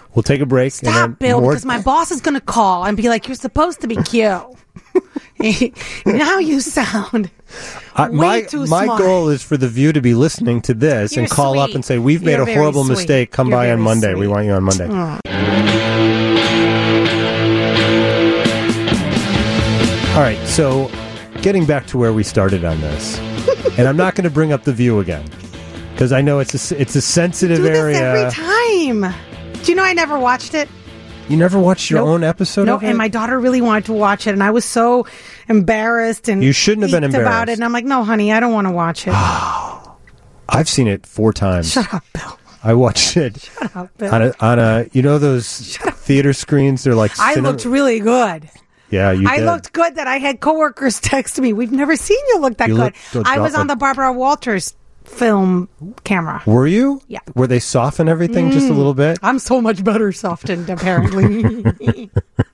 Speaker 1: We'll take a break.
Speaker 3: Stop,
Speaker 1: and then
Speaker 3: Bill,
Speaker 1: more-
Speaker 3: because my boss is going to call and be like, "You're supposed to be cute." Now you sound
Speaker 1: I,
Speaker 3: way
Speaker 1: my
Speaker 3: too
Speaker 1: my
Speaker 3: smart.
Speaker 1: goal is for the View to be listening to this
Speaker 3: You're
Speaker 1: and call up
Speaker 3: sweet.
Speaker 1: and say, "We've made
Speaker 3: You're
Speaker 1: a
Speaker 3: very
Speaker 1: horrible
Speaker 3: sweet.
Speaker 1: mistake. Come
Speaker 3: You're
Speaker 1: by on
Speaker 3: very
Speaker 1: Monday. We
Speaker 3: sweet.
Speaker 1: want you on Monday." All right, so getting back to where we started on this, and I'm not going to bring up the View again because I know it's a it's a sensitive
Speaker 3: Do this
Speaker 1: area.
Speaker 3: every time. Do you know I never watched it?
Speaker 1: You never watched your
Speaker 3: Nope.
Speaker 1: own episode
Speaker 3: No,
Speaker 1: of it?
Speaker 3: and my daughter really wanted to watch it, and I was so embarrassed and
Speaker 1: You shouldn't have been
Speaker 3: geeked about
Speaker 1: embarrassed.
Speaker 3: it. And I'm like, no, honey, I don't want to watch it.
Speaker 1: I've seen it four times.
Speaker 3: Shut up, Bill.
Speaker 1: I watched it
Speaker 3: Shut up, Bill.
Speaker 1: on a, on a you know those theater screens. They're like
Speaker 3: I
Speaker 1: cine-
Speaker 3: looked really good.
Speaker 1: yeah, you
Speaker 3: I
Speaker 1: did.
Speaker 3: looked good that I had coworkers text me. We've never seen you look that
Speaker 1: You
Speaker 3: good.
Speaker 1: looked
Speaker 3: I was
Speaker 1: adult-
Speaker 3: on the Barbara Walters film camera.
Speaker 1: Were you?
Speaker 3: Yeah.
Speaker 1: Were they soften everything just a little bit?
Speaker 3: I'm so much better softened, apparently.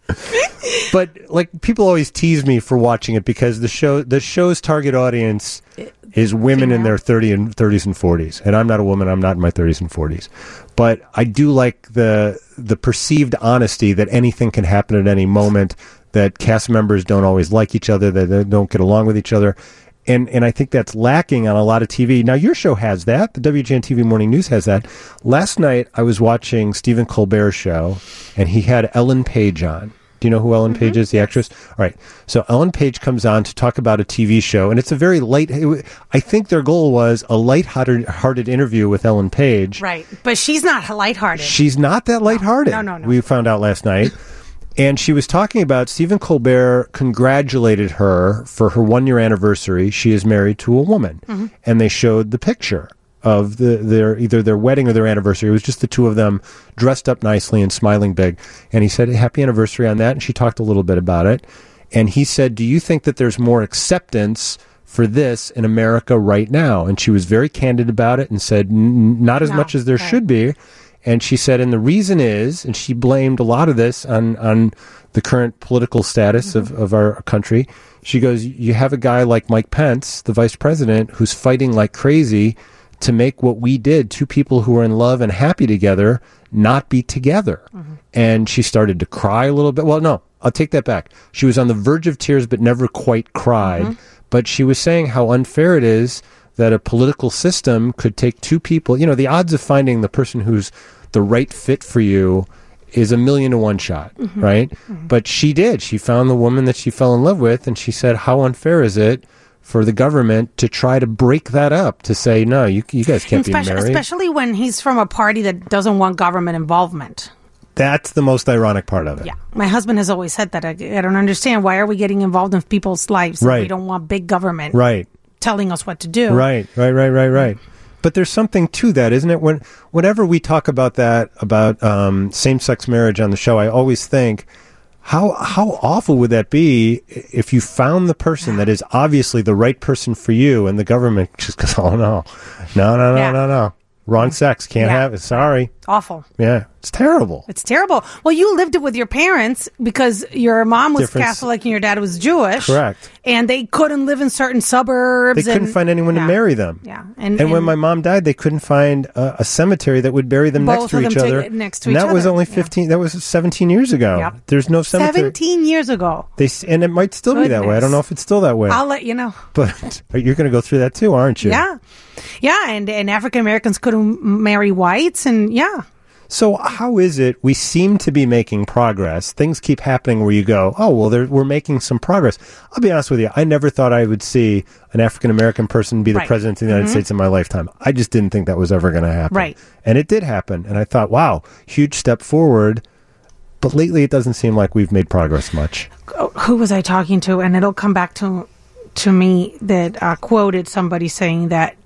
Speaker 1: But like people always tease me for watching it because the show the show's target audience is women in
Speaker 3: female.
Speaker 1: their thirty and thirties and forties, and I'm not a woman. I'm not in my thirties and forties, but I do like the the perceived honesty that anything can happen at any moment. That cast members don't always like each other. That they don't get along with each other. And and I think that's lacking on a lot of T V. Now, your show has that. The W G N T V Morning News has that. Last night, I was watching Stephen Colbert's show, and he had Ellen Page on. Do you know who Ellen Page is, the actress? All right. So Ellen Page comes on to talk about a T V show, and it's a very light... It, I think their goal was a light-hearted hearted interview with Ellen Page.
Speaker 3: Right. But she's not lighthearted.
Speaker 1: She's not that lighthearted.
Speaker 3: No, no, no.
Speaker 1: We found out last night. And she was talking about Stephen Colbert congratulated her for her one-year anniversary. She is married to a woman.
Speaker 3: Mm-hmm.
Speaker 1: And they showed the picture of the, their either their wedding or their anniversary. It was just the two of them dressed up nicely and smiling big. And he said, happy anniversary on that. And she talked a little bit about it. And he said, do you think that there's more acceptance for this in America right now? And she was very candid about it and said, "N- not as
Speaker 3: No,
Speaker 1: much as there
Speaker 3: right.
Speaker 1: should be. And she said, and the reason is, and she blamed a lot of this on, on the current political status of, of our country. She goes, you have a guy like Mike Pence, the vice president, who's fighting like crazy to make what we did, two people who are in love and happy together, not be together. Mm-hmm. And she started to cry a little bit. Well, no, I'll take that back. She was on the verge of tears, but never quite cried. Mm-hmm. But she was saying how unfair it is that a political system could take two people. You know, the odds of finding the person who's the right fit for you is a million to one shot, mm-hmm. right? Mm-hmm. But she did. She found the woman that she fell in love with, and she said, how unfair is it for the government to try to break that up, to say, no, you you guys can't
Speaker 3: especially,
Speaker 1: be married.
Speaker 3: Especially when he's from a party that doesn't want government involvement.
Speaker 1: That's the most ironic part of it.
Speaker 3: Yeah. My husband has always said that. I, I don't understand. Why are we getting involved in people's lives if
Speaker 1: Right.
Speaker 3: we don't want big government
Speaker 1: Right.
Speaker 3: telling us what to do?
Speaker 1: Right, right, right, right, right. But there's something to that, isn't it? When whenever we talk about that, about um, same-sex marriage on the show, I always think, how how awful would that be if you found the person that is obviously the right person for you, and the government just goes, oh no, no, no, no,
Speaker 3: Yeah.
Speaker 1: no, no, wrong sex, can't
Speaker 3: Yeah.
Speaker 1: have it. Sorry,
Speaker 3: Awful.
Speaker 1: yeah, it's terrible.
Speaker 3: It's terrible. Well, you lived it with your parents because your mom was
Speaker 1: Difference.
Speaker 3: Catholic and your dad was Jewish.
Speaker 1: Correct.
Speaker 3: And they couldn't live in certain suburbs.
Speaker 1: They couldn't
Speaker 3: and-
Speaker 1: find anyone
Speaker 3: yeah.
Speaker 1: to marry them.
Speaker 3: Yeah. And,
Speaker 1: And, when
Speaker 3: and
Speaker 1: my mom died, they couldn't find a, a cemetery that would bury them
Speaker 3: Both
Speaker 1: next to
Speaker 3: of them
Speaker 1: each
Speaker 3: to-
Speaker 1: other.
Speaker 3: next to
Speaker 1: and
Speaker 3: each
Speaker 1: that was
Speaker 3: other.
Speaker 1: only
Speaker 3: Yeah.
Speaker 1: fifteen. That was seventeen years ago.
Speaker 3: Yep.
Speaker 1: There's no cemetery.
Speaker 3: seventeen years ago.
Speaker 1: They s- and it might still be that way. I
Speaker 3: Goodness.
Speaker 1: don't know if it's still that way.
Speaker 3: I'll let you know.
Speaker 1: But you're going to go through that too, aren't you?
Speaker 3: Yeah. Yeah. And, and African Americans couldn't marry whites. And yeah.
Speaker 1: So how is it we seem to be making progress? Things keep happening where you go, oh, well, there, we're making some progress. I'll be honest with you. I never thought I would see an African American person be the
Speaker 3: Right.
Speaker 1: president of the United States in my lifetime. I just didn't think that was ever going to happen.
Speaker 3: Right.
Speaker 1: And it did happen. And I thought, wow, huge step forward. But lately, it doesn't seem like we've made progress much.
Speaker 3: Oh, who was I talking to? And it'll come back to to me that uh, quoted somebody saying that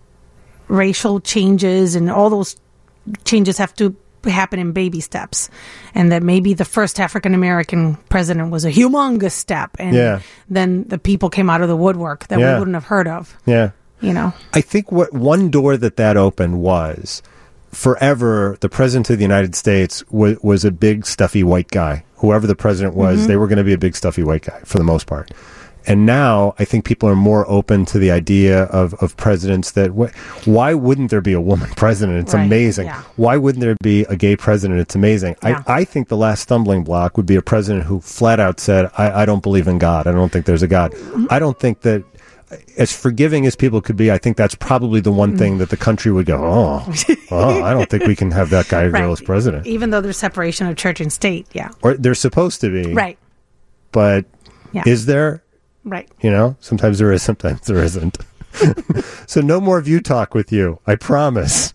Speaker 3: racial changes and all those changes have to happen in baby steps, and that maybe the first African American president was a humongous step, and
Speaker 1: Yeah.
Speaker 3: then the people came out of the woodwork that
Speaker 1: Yeah.
Speaker 3: we wouldn't have heard of.
Speaker 1: Yeah.
Speaker 3: You know,
Speaker 1: I think what one door that that opened was forever the president of the United States was, was a big stuffy white guy. Whoever the president was, they were going to be a big stuffy white guy for the most part. And now I think people are more open to the idea of, of presidents that, wh- why wouldn't there be a woman president? It's
Speaker 3: Right,
Speaker 1: amazing.
Speaker 3: yeah.
Speaker 1: Why wouldn't there be a gay president? It's amazing.
Speaker 3: Yeah.
Speaker 1: I, I think the last stumbling block would be a president who flat out said, I, I don't believe in God. I don't think there's a God. I don't think that, as forgiving as people could be, I think that's probably the one thing that the country would go, oh, oh I don't think we can have that guy or girl as president.
Speaker 3: Even though there's separation of church and state, yeah.
Speaker 1: Or they're supposed to be.
Speaker 3: Right,
Speaker 1: But
Speaker 3: yeah.
Speaker 1: is there?
Speaker 3: right.
Speaker 1: You know, sometimes there is, sometimes there isn't. So no more View Talk with you, I promise.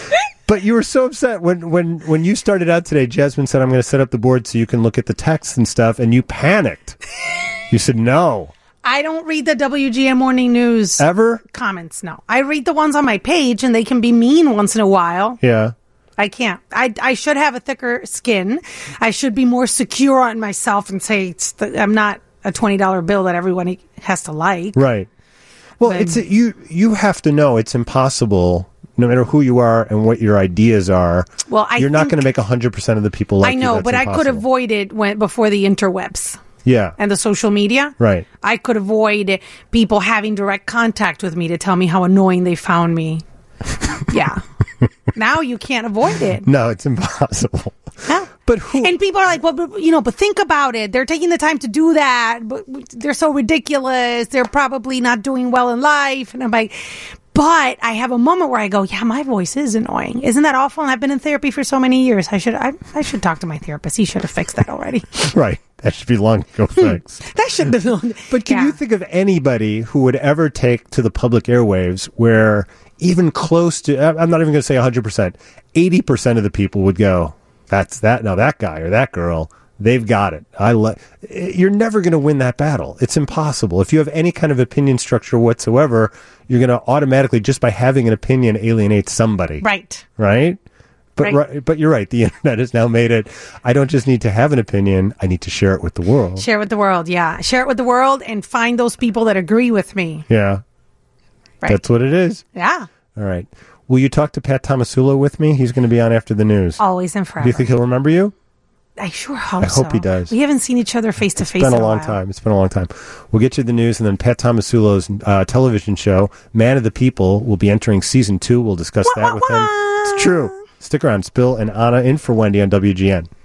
Speaker 1: But you were so upset when, when, when you started out today. Jasmine said, I'm going to set up the board so you can look at the text and stuff, and you panicked. You said no.
Speaker 3: I don't read the W G M Morning News
Speaker 1: Ever?
Speaker 3: comments, no. I read the ones on my page, and they can be mean once in a while.
Speaker 1: Yeah.
Speaker 3: I can't. I, I should have a thicker skin. I should be more secure on myself and say it's the, I'm not a twenty dollar bill that everyone has to like.
Speaker 1: Right. Well,
Speaker 3: But-
Speaker 1: it's you. You have to know it's impossible, no matter who you are and what your ideas are.
Speaker 3: Well, I
Speaker 1: you're not
Speaker 3: think-
Speaker 1: going to make one hundred percent of the people like
Speaker 3: I know,
Speaker 1: you. That's
Speaker 3: but I could
Speaker 1: impossible.
Speaker 3: avoid it when, before the interwebs
Speaker 1: Yeah.
Speaker 3: and the social media.
Speaker 1: Right.
Speaker 3: I could avoid people having direct contact with me to tell me how annoying they found me. Yeah. Now you can't avoid it.
Speaker 1: No, it's impossible.
Speaker 3: Yeah.
Speaker 1: But who?
Speaker 3: And people are like, well, but, you know, but think about it. They're taking the time to do that, but they're so ridiculous. They're probably not doing well in life. And I'm like, but I have a moment where I go, yeah, my voice is annoying. Isn't that awful? And I've been in therapy for so many years. I should, I, I should talk to my therapist. He should have fixed that already.
Speaker 1: Right. That should be long ago fixed.
Speaker 3: That should have been.
Speaker 1: But can
Speaker 3: Yeah.
Speaker 1: you think of anybody who would ever take to the public airwaves where even close to, I'm not even going to say one hundred percent, eighty percent of the people would go, that's that, now that guy or that girl, they've got it. I le- You're never going to win that battle. It's impossible. If you have any kind of opinion structure whatsoever, you're going to automatically, just by having an opinion, alienate somebody.
Speaker 3: Right.
Speaker 1: Right? But
Speaker 3: Right.
Speaker 1: right, but you're right. The internet has now made it. I don't just need to have an opinion. I need to share it with the world.
Speaker 3: Share it with the world. Yeah. Share it with the world and find those people that agree with me.
Speaker 1: Yeah,
Speaker 3: Right.
Speaker 1: that's what it is.
Speaker 3: Yeah.
Speaker 1: All right. Will you talk to Pat Tomasulo with me? He's going to be on after the news.
Speaker 3: Always and forever.
Speaker 1: Do you think he'll remember you?
Speaker 3: I sure hope
Speaker 1: I hope
Speaker 3: so.
Speaker 1: he does.
Speaker 3: We haven't seen each other face to face.
Speaker 1: It's been
Speaker 3: in
Speaker 1: a long
Speaker 3: while.
Speaker 1: time. It's been a long time. We'll get you the news, and then Pat Tomasulo's uh, television show, Man of the People, will be entering season two. We'll discuss
Speaker 3: Wah,
Speaker 1: that
Speaker 3: wah,
Speaker 1: with him.
Speaker 3: wah.
Speaker 1: It's true. Stick around. It's Bill and Anna in for Wendy on W G N.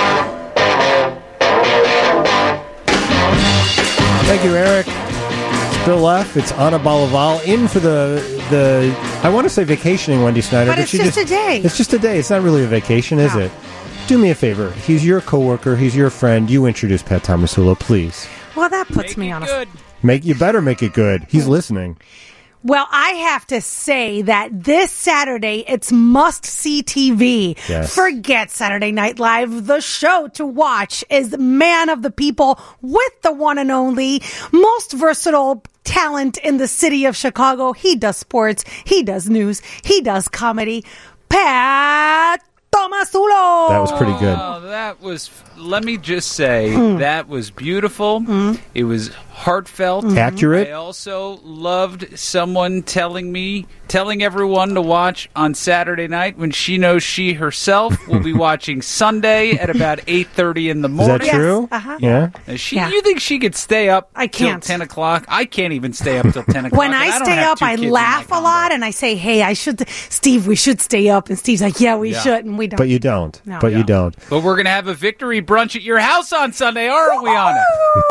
Speaker 1: Thank you, Eric. It's Bill F. It's Anna Balaval in for the the. I want to say vacationing Wendy Snyder,
Speaker 3: But
Speaker 1: but,
Speaker 3: it's
Speaker 1: she
Speaker 3: just a day.
Speaker 1: It's just a day. It's not really a vacation, is
Speaker 3: No.
Speaker 1: it? Do me a favor. He's your coworker. He's your friend. You introduce Pat Tomasulo, please.
Speaker 3: Well, that puts me on a.
Speaker 5: Good.
Speaker 1: Make you better make it good. He's listening.
Speaker 3: Well, I have to say that this Saturday, it's must-see T V.
Speaker 1: Yes.
Speaker 3: Forget Saturday Night Live. The show to watch is Man of the People with the one and only most versatile talent in the city of Chicago. He does sports. He does news. He does comedy. Pat Tomasulo.
Speaker 1: That was pretty good.
Speaker 5: Oh, that was, let me just say,
Speaker 3: Hmm.
Speaker 5: that was beautiful. It was heartfelt.
Speaker 1: Accurate.
Speaker 5: I also loved someone telling me, telling everyone to watch on Saturday night when she knows she herself will be watching Sunday at about eight thirty in the
Speaker 1: Is
Speaker 5: morning.
Speaker 1: that
Speaker 3: Yes,
Speaker 1: true?
Speaker 3: uh-huh.
Speaker 1: Yeah.
Speaker 5: Uh, She,
Speaker 3: Yeah.
Speaker 5: You think she could stay up
Speaker 3: I
Speaker 5: till
Speaker 3: can't.
Speaker 5: ten o'clock? I can't even stay up till ten o'clock.
Speaker 3: When
Speaker 5: and
Speaker 3: I
Speaker 5: don't
Speaker 3: stay
Speaker 5: have
Speaker 3: up,
Speaker 5: two
Speaker 3: I
Speaker 5: kids in
Speaker 3: laugh
Speaker 5: my
Speaker 3: a lot
Speaker 5: condo.
Speaker 3: and I say, hey, I should, Steve, we should stay up. And Steve's like, yeah, we
Speaker 5: Yeah.
Speaker 3: should. And we don't.
Speaker 1: But you don't.
Speaker 3: No.
Speaker 1: But you
Speaker 5: Yeah.
Speaker 1: don't.
Speaker 5: But we're going to have a victory brunch at your house on Sunday, aren't we, Anna?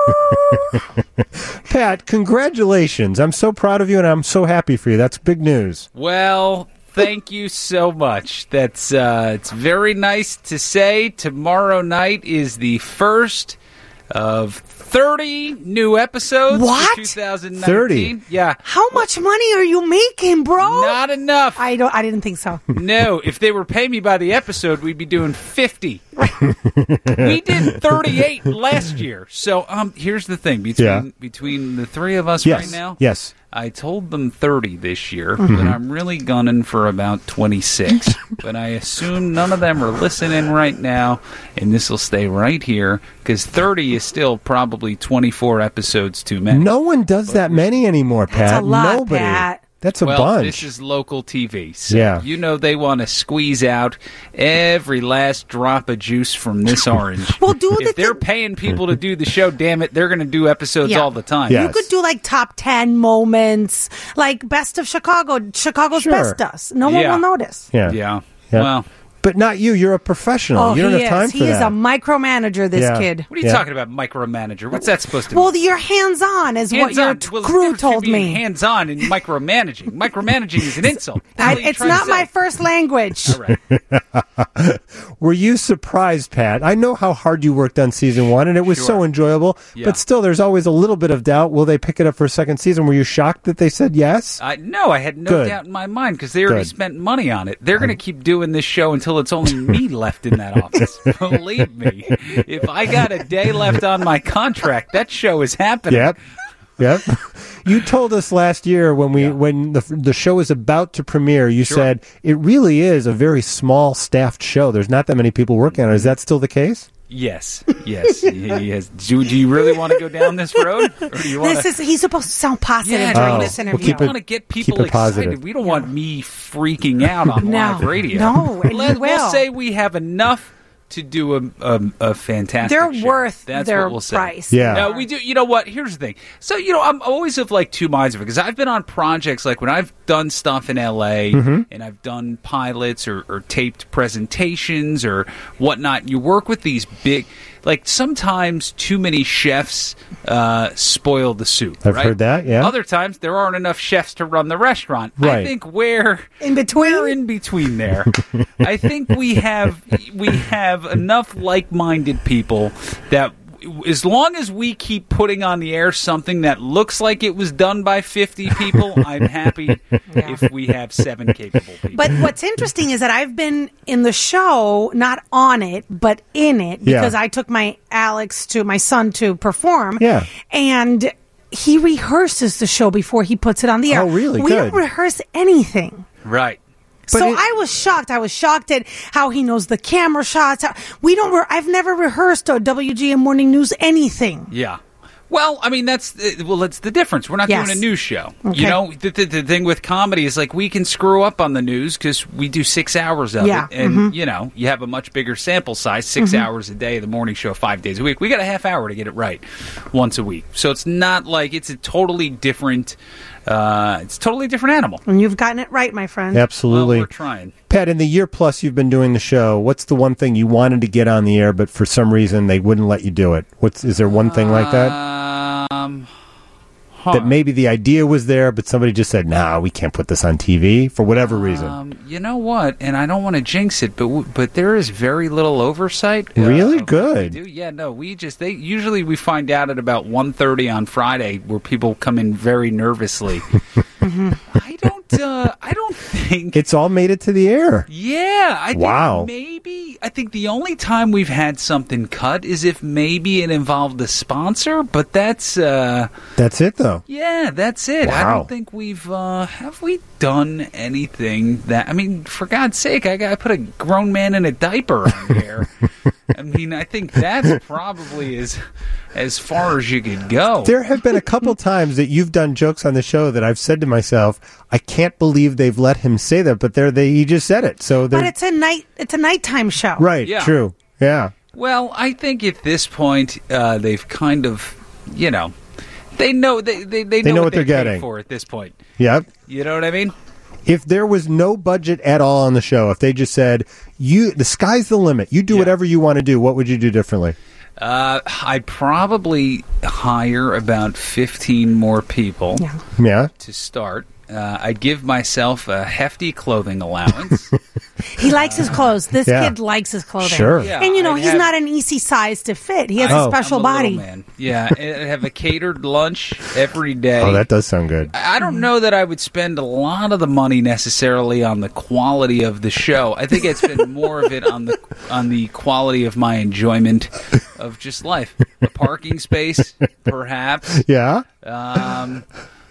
Speaker 1: Pat, congratulations. I'm so proud of you, and I'm so happy for you. That's big news.
Speaker 5: Well, thank you so much. That's uh, it's very nice to say. Tomorrow night is the first of thirty new episodes
Speaker 3: What?
Speaker 5: for twenty nineteen.
Speaker 1: thirty?
Speaker 5: Yeah.
Speaker 3: How much money are you making, bro?
Speaker 5: Not enough.
Speaker 3: I don't. I didn't think so.
Speaker 5: No, if they were paying me by the episode, we'd be doing fifty. We did thirty-eight last year. So um, here's the thing between
Speaker 1: Yeah.
Speaker 5: between the three of us
Speaker 1: Yes.
Speaker 5: right now.
Speaker 1: Yes.
Speaker 5: I told them thirty this year,
Speaker 1: Mm-hmm.
Speaker 5: but I'm really gunning for about twenty-six. But I assume none of them are listening right now, and this will stay right here because thirty is still probably twenty-four episodes too many.
Speaker 1: No one does that many anymore, Pat.
Speaker 3: That's a lot,
Speaker 1: Nobody.
Speaker 3: Pat.
Speaker 1: That's a
Speaker 5: well,
Speaker 1: bunch.
Speaker 5: This is local T V. So
Speaker 1: Yeah.
Speaker 5: you know they want to squeeze out every last drop of juice from this orange.
Speaker 3: Well, do
Speaker 5: if
Speaker 3: the
Speaker 5: they're
Speaker 3: thing-
Speaker 5: paying people to do the show, damn it, they're going to do episodes
Speaker 3: Yeah.
Speaker 5: all the time.
Speaker 1: Yeah.
Speaker 3: You could do like top ten moments, like best of Chicago. Chicago's
Speaker 1: Sure.
Speaker 3: best does. No one
Speaker 5: Yeah.
Speaker 3: will notice.
Speaker 1: Yeah.
Speaker 5: Yeah.
Speaker 1: Yeah.
Speaker 5: Well,
Speaker 1: But not you. You're a professional.
Speaker 3: Oh,
Speaker 1: you don't
Speaker 3: he
Speaker 1: have time
Speaker 3: is.
Speaker 1: for
Speaker 3: He
Speaker 1: that.
Speaker 3: is a micromanager. This
Speaker 1: Yeah.
Speaker 3: kid.
Speaker 5: what are you
Speaker 1: Yeah.
Speaker 5: talking about, micromanager? What's that supposed to
Speaker 3: Well,
Speaker 5: mean?
Speaker 3: you're hands on, is what your t-
Speaker 5: Well,
Speaker 3: crew
Speaker 5: there's a difference
Speaker 3: told
Speaker 5: between
Speaker 3: me.
Speaker 5: Hands-on and micromanaging. Micromanaging is an insult. What the hell
Speaker 3: I,
Speaker 5: are you
Speaker 3: it's
Speaker 5: trying to
Speaker 3: not my
Speaker 5: say?
Speaker 3: first language.
Speaker 5: All right.
Speaker 1: Were you surprised, Pat? I know how hard you worked on season one, and it was
Speaker 5: Sure.
Speaker 1: so enjoyable.
Speaker 5: Yeah.
Speaker 1: But still, there's always a little bit of doubt. Will they pick it up for a second season? Were you shocked that they said yes?
Speaker 5: I, no, I had no
Speaker 1: Good.
Speaker 5: doubt in my mind because they already
Speaker 1: Good.
Speaker 5: spent money on it. They're going to keep doing this show until it's only me left in that office. Believe me, if I got a day left on my contract, that show is happening.
Speaker 1: Yep. Yep. You told us last year when we
Speaker 5: Yeah.
Speaker 1: when the the show is about to premiere, you
Speaker 5: Sure.
Speaker 1: said it really is a very small staffed show. There's not that many people working on it. Is that still the case?
Speaker 5: Yes, yes, yes. Do, do you really want to go down this road, or do you want
Speaker 3: This is he's supposed to sound positive
Speaker 5: Yeah,
Speaker 3: during
Speaker 1: Oh,
Speaker 3: this
Speaker 1: we'll
Speaker 3: interview.
Speaker 1: keep
Speaker 5: we
Speaker 1: it-
Speaker 5: want to get
Speaker 1: keep
Speaker 5: people
Speaker 1: it positive.
Speaker 5: excited. We don't want me freaking out on
Speaker 3: No.
Speaker 5: live radio.
Speaker 3: No, and
Speaker 5: Let,
Speaker 3: you
Speaker 5: We'll
Speaker 3: will.
Speaker 5: say we have enough to do a a, a fantastic.
Speaker 3: They're
Speaker 5: show.
Speaker 3: worth
Speaker 5: That's
Speaker 3: their
Speaker 5: what we'll say.
Speaker 3: price.
Speaker 1: Yeah.
Speaker 5: No, we do. You know what? Here's the thing. So, you know, I'm always of like two minds of it because I've been on projects like when I've done stuff in L A
Speaker 1: Mm-hmm.
Speaker 5: and I've done pilots or, or taped presentations or whatnot. You work with these big, like sometimes too many chefs uh, spoil the soup.
Speaker 1: I've
Speaker 5: right?
Speaker 1: heard that, yeah.
Speaker 5: Other times there aren't enough chefs to run the restaurant. I
Speaker 1: Right.
Speaker 5: think we're
Speaker 3: In between?
Speaker 5: we're in between there. I think we have we have enough like-minded people that as long as we keep putting on the air something that looks like it was done by fifty people, I'm happy if we have seven capable people.
Speaker 3: But what's interesting is that I've been in the show, not on it, but in it,
Speaker 1: Yeah.
Speaker 3: because I took my Alex to my son to perform.
Speaker 1: Yeah.
Speaker 3: And he rehearses the show before he puts it on the air.
Speaker 1: Oh, really?
Speaker 3: We
Speaker 1: Good.
Speaker 3: don't rehearse anything.
Speaker 5: right.
Speaker 1: But
Speaker 3: so
Speaker 1: it-
Speaker 3: I was shocked. I was shocked at how he knows the camera shots. How, we don't. Re- I've never rehearsed a W G M Morning News anything.
Speaker 5: Yeah. Well, I mean that's uh, well, that's the difference. We're not
Speaker 3: Yes.
Speaker 5: doing a news show.
Speaker 3: Okay.
Speaker 5: You know, the, the, the thing with comedy is like we can screw up on the news because we do six hours of
Speaker 3: Yeah.
Speaker 5: it, and
Speaker 3: Mhm.
Speaker 5: you know, you have a much bigger sample size, 6 hours a day. The morning show, five days a week. We got a half hour to get it right once a week. So it's not like it's a totally different. Uh, it's a totally different animal.
Speaker 3: And you've gotten it right, my friend.
Speaker 1: Absolutely.
Speaker 5: Well, we're trying.
Speaker 1: Pat, in the year plus you've been doing the show, what's the one thing you wanted to get on the air, but for some reason they wouldn't let you do it? What's is there one thing like that?
Speaker 5: Um, huh.
Speaker 1: That maybe the idea was there, but somebody just said, "Nah, we can't put this on T V for whatever reason."
Speaker 5: Um, you know what? And I don't want to jinx it, but w- but there is very little oversight. uh,
Speaker 1: Really?
Speaker 5: of what
Speaker 1: Good.
Speaker 5: we do. Yeah, no, we just they usually we find out at about one thirty on Friday where people come in very nervously. I don't. Uh, I don't think.
Speaker 1: It's all made it to the air.
Speaker 5: Yeah, I think
Speaker 1: Wow.
Speaker 5: maybe. I think the only time we've had something cut is if maybe it involved a sponsor, but that's. Uh,
Speaker 1: That's it, though.
Speaker 5: yeah, that's it. I
Speaker 1: Wow.
Speaker 5: don't think we've uh, have we done anything that. I mean, for God's sake, I got to put a grown man in a diaper on here. I mean, I think that's probably as as far as you could go.
Speaker 1: There have been a couple times that you've done jokes on the show that I've said to myself, "I can't believe they've let him say that," but there they he just said it. So
Speaker 3: But
Speaker 1: they're
Speaker 3: it's a night. It's a nighttime show.
Speaker 1: right.
Speaker 5: Yeah.
Speaker 1: True. Yeah.
Speaker 5: Well, I think at this point uh, they've kind of, you know, they know they they, they,
Speaker 1: They know
Speaker 5: know
Speaker 1: what
Speaker 5: they
Speaker 1: they're
Speaker 5: paid
Speaker 1: getting.
Speaker 5: for at this point.
Speaker 1: Yep.
Speaker 5: You know what I mean?
Speaker 1: If there was no budget at all on the show, if they just said, "You, the sky's the limit. You do
Speaker 5: Yeah.
Speaker 1: whatever you want to do," what would you do differently?
Speaker 5: Uh, I'd probably hire about fifteen more people.
Speaker 3: Yeah.
Speaker 1: Yeah.
Speaker 5: To start. Uh, I'd give myself a hefty clothing allowance.
Speaker 3: He likes his clothes. This
Speaker 1: Yeah.
Speaker 3: kid likes his clothing.
Speaker 1: Sure.
Speaker 5: Yeah,
Speaker 3: And you know,
Speaker 5: I'd
Speaker 3: he's
Speaker 5: have-
Speaker 3: not an easy size to fit. He has
Speaker 1: Oh.
Speaker 3: a special
Speaker 5: I'm a little
Speaker 3: body.
Speaker 5: man. Yeah, I'd have a catered lunch every day.
Speaker 1: Oh, that does sound good.
Speaker 5: I don't know that I would spend a lot of the money necessarily on the quality of the show. I think I'd spend more of it on the on the quality of my enjoyment of just life. A parking space, perhaps.
Speaker 1: Yeah.
Speaker 5: Um,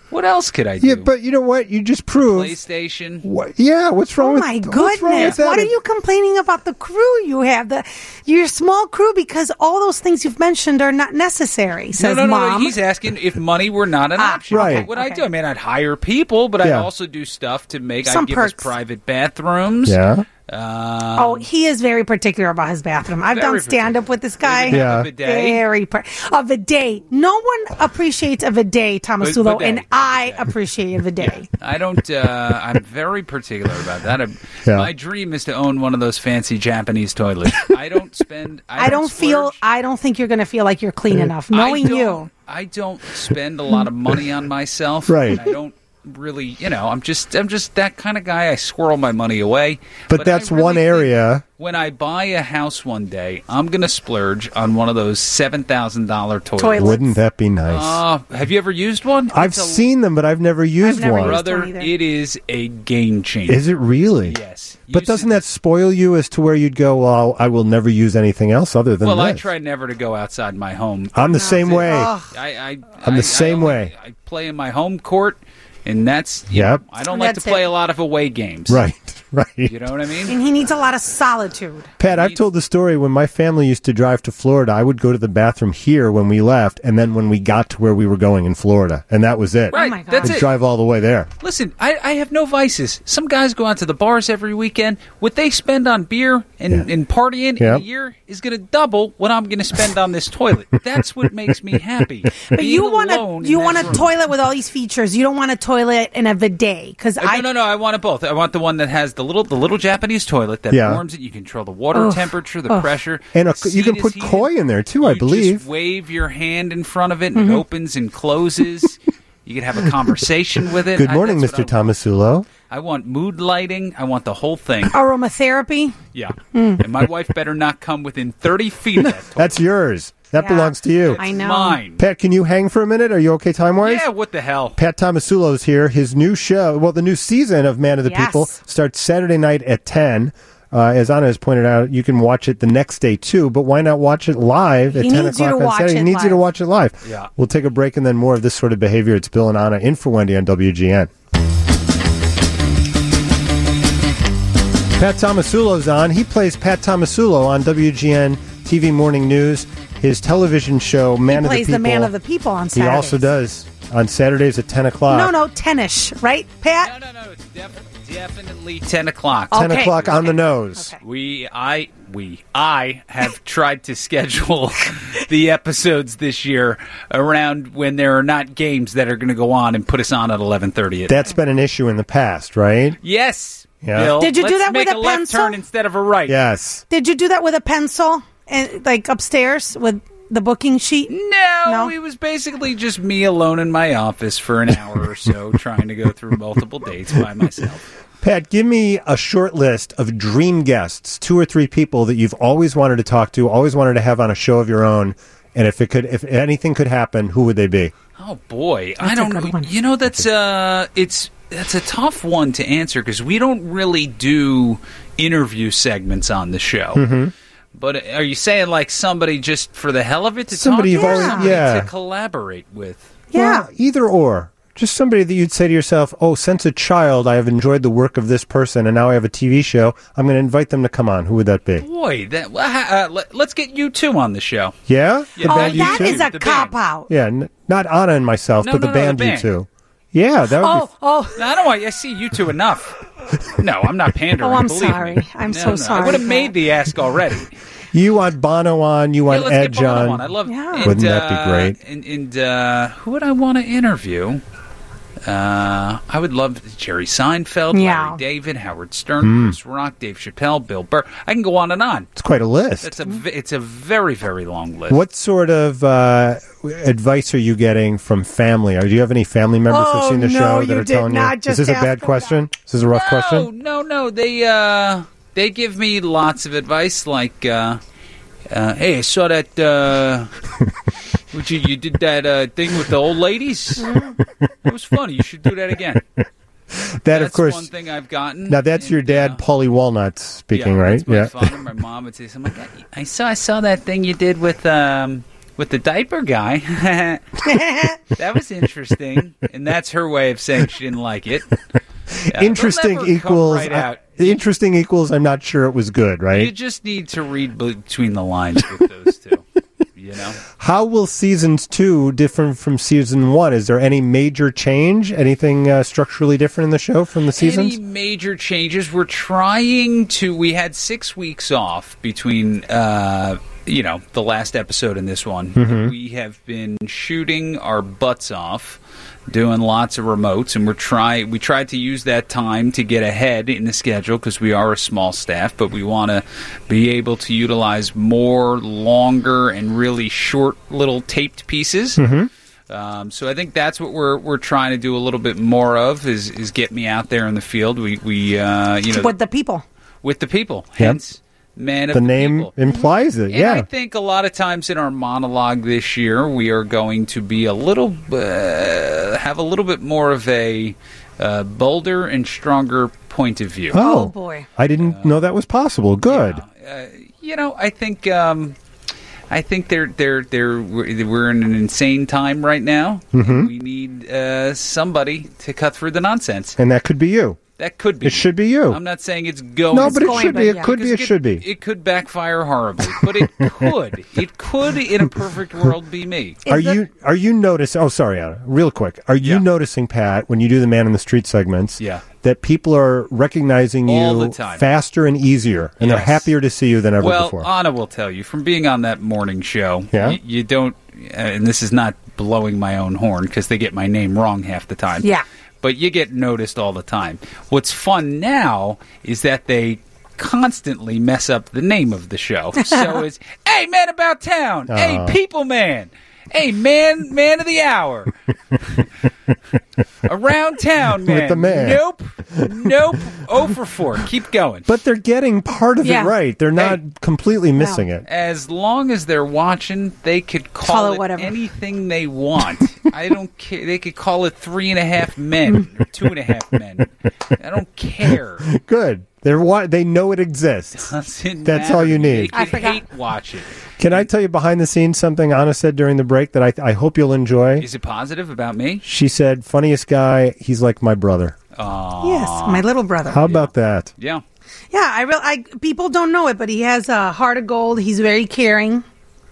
Speaker 5: What else could I do?
Speaker 1: Yeah, but you know what? You just proved.
Speaker 5: PlayStation.
Speaker 1: What, yeah, what's wrong
Speaker 3: Oh
Speaker 1: with
Speaker 3: my
Speaker 1: what's wrong with
Speaker 3: goodness!
Speaker 1: that?
Speaker 3: What are you complaining about the crew you have? The your small crew because all those things you've mentioned are not necessary.
Speaker 5: No,
Speaker 3: Says
Speaker 5: no, no, no.
Speaker 3: mom.
Speaker 5: He's asking if money were not an
Speaker 3: Ah,
Speaker 5: option.
Speaker 1: right.
Speaker 5: What would I
Speaker 3: Okay.
Speaker 5: do? I mean, I'd hire people, but I'd
Speaker 1: Yeah.
Speaker 5: also do stuff to make.
Speaker 3: Some
Speaker 5: I'd give
Speaker 3: perks.
Speaker 5: us private bathrooms.
Speaker 1: Yeah.
Speaker 5: Uh,
Speaker 3: Oh, he is very particular about his bathroom. I've
Speaker 5: Very
Speaker 3: done stand up with this guy.
Speaker 5: Even
Speaker 1: Yeah.
Speaker 5: a bidet.
Speaker 3: Very per- a bidet. No one appreciates a bidet, Tomasulo,
Speaker 5: Bidet.
Speaker 3: and I appreciate a bidet.
Speaker 5: I don't. Uh, I'm very particular about that. I'm,
Speaker 1: Yeah.
Speaker 5: My dream is to own one of those fancy Japanese toilets. I don't spend. I,
Speaker 3: I don't feel.
Speaker 5: splurge.
Speaker 3: I don't think you're going to feel like you're clean enough,
Speaker 5: I
Speaker 3: knowing
Speaker 5: don't-
Speaker 3: you.
Speaker 5: I don't spend a lot of money on myself.
Speaker 1: Right.
Speaker 5: And I don't really, you know, I'm just, I'm just that kind of guy. I squirrel my money away.
Speaker 1: But
Speaker 5: I
Speaker 1: that's
Speaker 5: really
Speaker 1: one
Speaker 5: think
Speaker 1: area.
Speaker 5: When I buy a house one day, I'm going to splurge on one of those seven thousand dollar toilets.
Speaker 3: Toilets.
Speaker 1: Wouldn't that be nice?
Speaker 5: Uh, have you ever used one?
Speaker 1: I've
Speaker 5: It's a-
Speaker 1: seen them, but I've never used
Speaker 3: never
Speaker 1: one.
Speaker 3: used
Speaker 5: Brother,
Speaker 3: one either.
Speaker 5: it is a game changer.
Speaker 1: Is it really?
Speaker 5: Yes.
Speaker 1: But
Speaker 5: Used
Speaker 1: doesn't
Speaker 5: to-
Speaker 1: that spoil you as to where you'd go, well, I will never use anything else other than
Speaker 5: Well,
Speaker 1: this?
Speaker 5: I try never to go outside my home.
Speaker 1: I'm the same way.
Speaker 3: Ugh.
Speaker 5: I, I,
Speaker 1: I'm the
Speaker 5: I-
Speaker 1: same
Speaker 5: I only-
Speaker 1: way.
Speaker 5: I play in my home court, and that's you
Speaker 1: Yep.
Speaker 5: know, I don't like to
Speaker 3: That's
Speaker 5: play
Speaker 3: it.
Speaker 5: a lot of away games.
Speaker 1: Right, right.
Speaker 5: You know what I mean?
Speaker 3: And he needs a lot of solitude.
Speaker 1: Pat, I've told the story when my family used to drive to Florida, I would go to the bathroom here when we left, and then when we got to where we were going in Florida, and that was it.
Speaker 5: Right.
Speaker 3: Oh my God.
Speaker 5: That's
Speaker 1: We'd
Speaker 5: it.
Speaker 1: drive all the way there.
Speaker 5: Listen, I, I have no vices. Some guys go out to the bars every weekend. What they spend on beer and,
Speaker 1: Yeah.
Speaker 5: and partying
Speaker 1: Yep.
Speaker 5: in a year is going to double what I'm going to spend on this toilet. That's what makes me happy.
Speaker 3: But
Speaker 5: Being
Speaker 3: you want
Speaker 5: alone
Speaker 3: a
Speaker 5: in
Speaker 3: you
Speaker 5: that
Speaker 3: want a
Speaker 5: room.
Speaker 3: toilet with all these features. You don't want a toilet and a bidet because
Speaker 5: Uh,
Speaker 3: I
Speaker 5: no, no, no. I want it both. I want the one that has the little, the little Japanese toilet that
Speaker 1: Yeah.
Speaker 5: warms it. You control the water
Speaker 3: Ugh.
Speaker 5: temperature, the
Speaker 3: Ugh.
Speaker 5: pressure,
Speaker 1: And a,
Speaker 5: the
Speaker 1: you can
Speaker 5: seat
Speaker 1: put
Speaker 5: is
Speaker 1: koi
Speaker 5: heated.
Speaker 1: in there, too, I
Speaker 5: You
Speaker 1: believe.
Speaker 5: Just wave your hand in front of it, and it opens and closes. You can have a conversation with it.
Speaker 1: Good
Speaker 5: I-
Speaker 1: morning,
Speaker 5: that's
Speaker 1: Mister
Speaker 5: what I want.
Speaker 1: Tomasulo.
Speaker 5: I want mood lighting. I want the whole thing.
Speaker 3: aromatherapy.
Speaker 5: Yeah.
Speaker 3: Mm.
Speaker 5: And my wife better not come within thirty feet of that toilet.
Speaker 1: That's yours. That
Speaker 3: Yeah.
Speaker 1: belongs to you.
Speaker 3: I know.
Speaker 5: Mine.
Speaker 1: Pat, can you hang for a minute? Are you okay time-wise?
Speaker 5: Yeah, what the hell?
Speaker 1: Pat Tomasulo's here. His new show, well, the new season of Man of the
Speaker 3: Yes.
Speaker 1: People starts Saturday night at ten. Uh, as Anna has pointed out, you can watch it the next day too, but why not watch it live at
Speaker 3: He
Speaker 1: ten
Speaker 3: needs you
Speaker 1: o'clock
Speaker 3: to
Speaker 1: on
Speaker 3: watch
Speaker 1: Saturday? He
Speaker 3: it
Speaker 1: needs you to
Speaker 3: live.
Speaker 1: watch it live.
Speaker 5: Yeah.
Speaker 1: We'll take a break and then more of this sort of behavior. It's Bill and Anna in for Wendy on W G N. Pat Tomasulo's on. He plays Pat Tomasulo on W G N T V Morning News. His television show, Man
Speaker 3: He
Speaker 1: of the
Speaker 3: plays
Speaker 1: People.
Speaker 3: the man of the people on
Speaker 1: He
Speaker 3: Saturdays.
Speaker 1: also does on Saturdays at ten o'clock.
Speaker 3: No, no, ten-ish, right, Pat?
Speaker 5: No, no, no. It's defi- definitely ten o'clock.
Speaker 3: Oh.
Speaker 1: ten
Speaker 3: Okay.
Speaker 1: o'clock on the
Speaker 3: Okay.
Speaker 1: nose.
Speaker 3: Okay.
Speaker 5: We, I, we, I have tried to schedule the episodes this year around when there are not games that are going to go on and put us on at eleven thirty.
Speaker 1: That's been an issue in the past, right?
Speaker 5: Yes.
Speaker 1: Yeah.
Speaker 5: Bill,
Speaker 3: Did you do
Speaker 5: let's
Speaker 3: that with
Speaker 5: make
Speaker 3: a
Speaker 5: a left
Speaker 3: pencil?
Speaker 5: turn instead of a right?
Speaker 1: Yes.
Speaker 3: Did you do that with a pencil and like upstairs with the booking sheet?
Speaker 5: No,
Speaker 3: No?
Speaker 5: it was basically just me alone in my office for an hour or so trying to go through multiple dates by myself.
Speaker 1: Pat, give me a short list of dream guests, two or three people that you've always wanted to talk to, always wanted to have on a show of your own, and if it could, if anything could happen, who would they be?
Speaker 5: Oh boy,
Speaker 3: That's
Speaker 5: I
Speaker 3: a
Speaker 5: don't
Speaker 3: good one.
Speaker 5: You know that's uh it's that's a tough one to answer because we don't really do interview segments on the show.
Speaker 1: Mm-hmm.
Speaker 5: But are you saying like somebody just for the hell of it to
Speaker 1: Somebody
Speaker 5: talk
Speaker 1: you've
Speaker 5: to, or
Speaker 1: always-
Speaker 5: somebody
Speaker 1: yeah.
Speaker 5: to collaborate with?
Speaker 3: Yeah.
Speaker 1: Well, either or. Just somebody that you'd say to yourself, oh, since a child, I have enjoyed the work of this person, and now I have a T V show. I'm going to invite them to come on. Who would that be?
Speaker 5: Boy, that well, ha- uh, let, let's get you two on the show.
Speaker 1: Yeah?
Speaker 5: Yeah.
Speaker 1: The
Speaker 3: Oh,
Speaker 1: band
Speaker 3: that
Speaker 1: U two?
Speaker 3: is a
Speaker 5: The band.
Speaker 3: cop-out.
Speaker 1: Yeah, n- not Anna and myself,
Speaker 5: No,
Speaker 1: but
Speaker 5: no,
Speaker 1: the
Speaker 5: no, the
Speaker 1: band,
Speaker 5: band.
Speaker 1: U two. Yeah, that would
Speaker 3: Oh,
Speaker 1: be...
Speaker 3: oh.
Speaker 5: No, I don't want. I see you two enough. No, I'm not pandering.
Speaker 3: Oh, I'm
Speaker 5: believe me.
Speaker 3: sorry. I'm
Speaker 5: No,
Speaker 3: so
Speaker 5: no,
Speaker 3: sorry,
Speaker 5: I would have
Speaker 3: Pat.
Speaker 5: made the ask already.
Speaker 1: You want Bono on, you
Speaker 5: Yeah,
Speaker 1: want
Speaker 5: let's
Speaker 1: Edge
Speaker 5: get Bono
Speaker 1: on.
Speaker 5: on. I love.
Speaker 3: Yeah.
Speaker 5: and,
Speaker 1: Wouldn't that be
Speaker 5: uh,
Speaker 1: great?
Speaker 5: And, and uh, who would I want to interview? Uh, I would love Jerry Seinfeld,
Speaker 3: Yeah.
Speaker 5: Larry David, Howard Stern,
Speaker 1: Hmm.
Speaker 5: Chris Rock, Dave Chappelle, Bill Burr. I can go on and on.
Speaker 1: It's quite a list.
Speaker 5: It's a v- it's a very very long list.
Speaker 1: What sort of uh, advice are you getting from family? Or do you have any family members who've
Speaker 3: Oh,
Speaker 1: seen the
Speaker 3: no,
Speaker 1: show that
Speaker 3: you
Speaker 1: are
Speaker 3: did
Speaker 1: telling
Speaker 3: not
Speaker 1: you?
Speaker 3: just
Speaker 1: Is this a
Speaker 3: ask
Speaker 1: bad
Speaker 3: them
Speaker 1: question? Is this a rough
Speaker 5: no,
Speaker 1: question?
Speaker 5: no, no. They uh, they give me lots of advice, like, uh, uh, "Hey, I saw that. Uh, what you, you did that uh, thing with the old ladies. It was funny. You should do that again."
Speaker 1: That,
Speaker 5: that's
Speaker 1: of course.
Speaker 5: one thing I've gotten.
Speaker 1: Now that's
Speaker 5: And,
Speaker 1: your dad,
Speaker 5: uh,
Speaker 1: Paulie Walnuts, speaking,
Speaker 5: yeah,
Speaker 1: right?
Speaker 5: That's my
Speaker 1: Yeah.
Speaker 5: father. My mom would say something like, "I saw, I saw that thing you did with um, with the diaper guy. That was interesting. And that's her way of saying she didn't like it. Yeah,
Speaker 1: interesting
Speaker 5: they'll never come
Speaker 1: equals.
Speaker 5: right out.
Speaker 1: Uh, interesting equals. I'm not sure it was good. Right.
Speaker 5: You just need to read between the lines with those two. You know?
Speaker 1: How will seasons two differ from season one? Is there any major change? Anything uh, structurally different in the show from the seasons?
Speaker 5: Any major changes? We're trying to. We had six weeks off between, uh, you know, the last episode and this one.
Speaker 1: Mm-hmm.
Speaker 5: We have been shooting our butts off, doing lots of remotes, and we're try we tried to use that time to get ahead in the schedule because we are a small staff, but we want to be able to utilize more longer and really short little taped pieces.
Speaker 1: Mm-hmm.
Speaker 5: Um, so I think that's what we're we're trying to do a little bit more of is is get me out there in the field. We we uh, you know
Speaker 3: With the people.
Speaker 5: with the people. Hence, man of
Speaker 1: The
Speaker 5: the,
Speaker 1: name
Speaker 5: people.
Speaker 1: implies it.
Speaker 5: And
Speaker 1: Yeah.
Speaker 5: I think a lot of times in our monologue this year, we are going to be a little, uh, have a little bit more of a uh, bolder and stronger point of view.
Speaker 1: Oh,
Speaker 3: Oh, boy.
Speaker 1: I didn't know that was possible. Good.
Speaker 5: Uh, you know, I think, um, I think they're they're they're we're we're in an insane time right now.
Speaker 1: Mm-hmm.
Speaker 5: And we need uh, somebody to cut through the nonsense.
Speaker 1: And that could be you.
Speaker 5: That could be.
Speaker 1: It should be you.
Speaker 5: I'm not saying it's going.
Speaker 1: No, but it
Speaker 3: going,
Speaker 1: should
Speaker 3: but
Speaker 1: be. It
Speaker 3: yeah.
Speaker 1: could be. It
Speaker 5: Because
Speaker 1: should be.
Speaker 5: It could backfire horribly, but it could. It could, in a perfect world, be me.
Speaker 3: Is
Speaker 1: Are
Speaker 3: the-
Speaker 1: you are you noticing? Oh, sorry, Anna. Real quick. Are you
Speaker 5: Yeah.
Speaker 1: noticing, Pat, when you do the man in the street segments?
Speaker 5: Yeah.
Speaker 1: That people are recognizing you
Speaker 5: All the time.
Speaker 1: faster and easier, and they're
Speaker 5: Yes.
Speaker 1: happier to see you than ever
Speaker 5: Well,
Speaker 1: before.
Speaker 5: Anna will tell you from being on that morning show.
Speaker 1: Yeah?
Speaker 5: y- you don't, uh, and this is not blowing my own horn because they get my name wrong half the time.
Speaker 3: Yeah.
Speaker 5: But you get noticed all the time. What's fun now is that they constantly mess up the name of the show. So it's, hey, man about town. Hey, people man. Hey, man, man of the hour. Around town, man.
Speaker 1: With the man.
Speaker 5: Nope. Nope. oh for four. Keep going.
Speaker 1: but they're getting part of
Speaker 3: Yeah.
Speaker 1: it right. They're not
Speaker 5: Hey.
Speaker 1: completely missing it.
Speaker 5: As long as they're watching, they could call,
Speaker 3: Call it
Speaker 5: it,
Speaker 3: whatever.
Speaker 5: anything they want. I don't care. They could call it three and a half men or two and a half men. I don't care.
Speaker 1: Good. They're wa- They know it exists.
Speaker 5: Doesn't
Speaker 1: That's
Speaker 5: matter
Speaker 1: all you
Speaker 5: to me.
Speaker 1: need.
Speaker 5: They
Speaker 3: I
Speaker 5: could
Speaker 3: forgot.
Speaker 5: hate watch it.
Speaker 1: Can I tell you behind the scenes something Anna said during the break that I I hope you'll enjoy?
Speaker 5: Is it positive about me?
Speaker 1: She said, "Funniest guy. He's like my brother."
Speaker 3: Yes, my little brother.
Speaker 1: How about that?
Speaker 5: Yeah.
Speaker 3: Yeah, I real I people don't know it, but he has a heart of gold. He's very caring.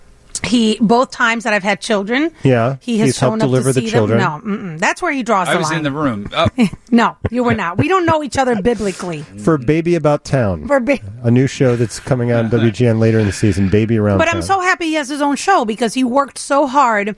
Speaker 3: He both times that I've had children,
Speaker 1: Yeah,
Speaker 3: he has
Speaker 1: he's helped
Speaker 3: shown up
Speaker 1: deliver
Speaker 3: to
Speaker 1: the
Speaker 3: see
Speaker 1: children.
Speaker 3: them. No, mm-mm. That's where he draws
Speaker 5: I
Speaker 3: the
Speaker 5: was
Speaker 3: line.
Speaker 5: in the room. Oh,
Speaker 3: No, you were not. We don't know each other biblically.
Speaker 1: For Baby About Town,
Speaker 3: For ba-
Speaker 1: a new show that's coming out on W G N later in the season, Baby Around
Speaker 3: but
Speaker 1: Town.
Speaker 3: I'm so happy he has his own show because he worked so hard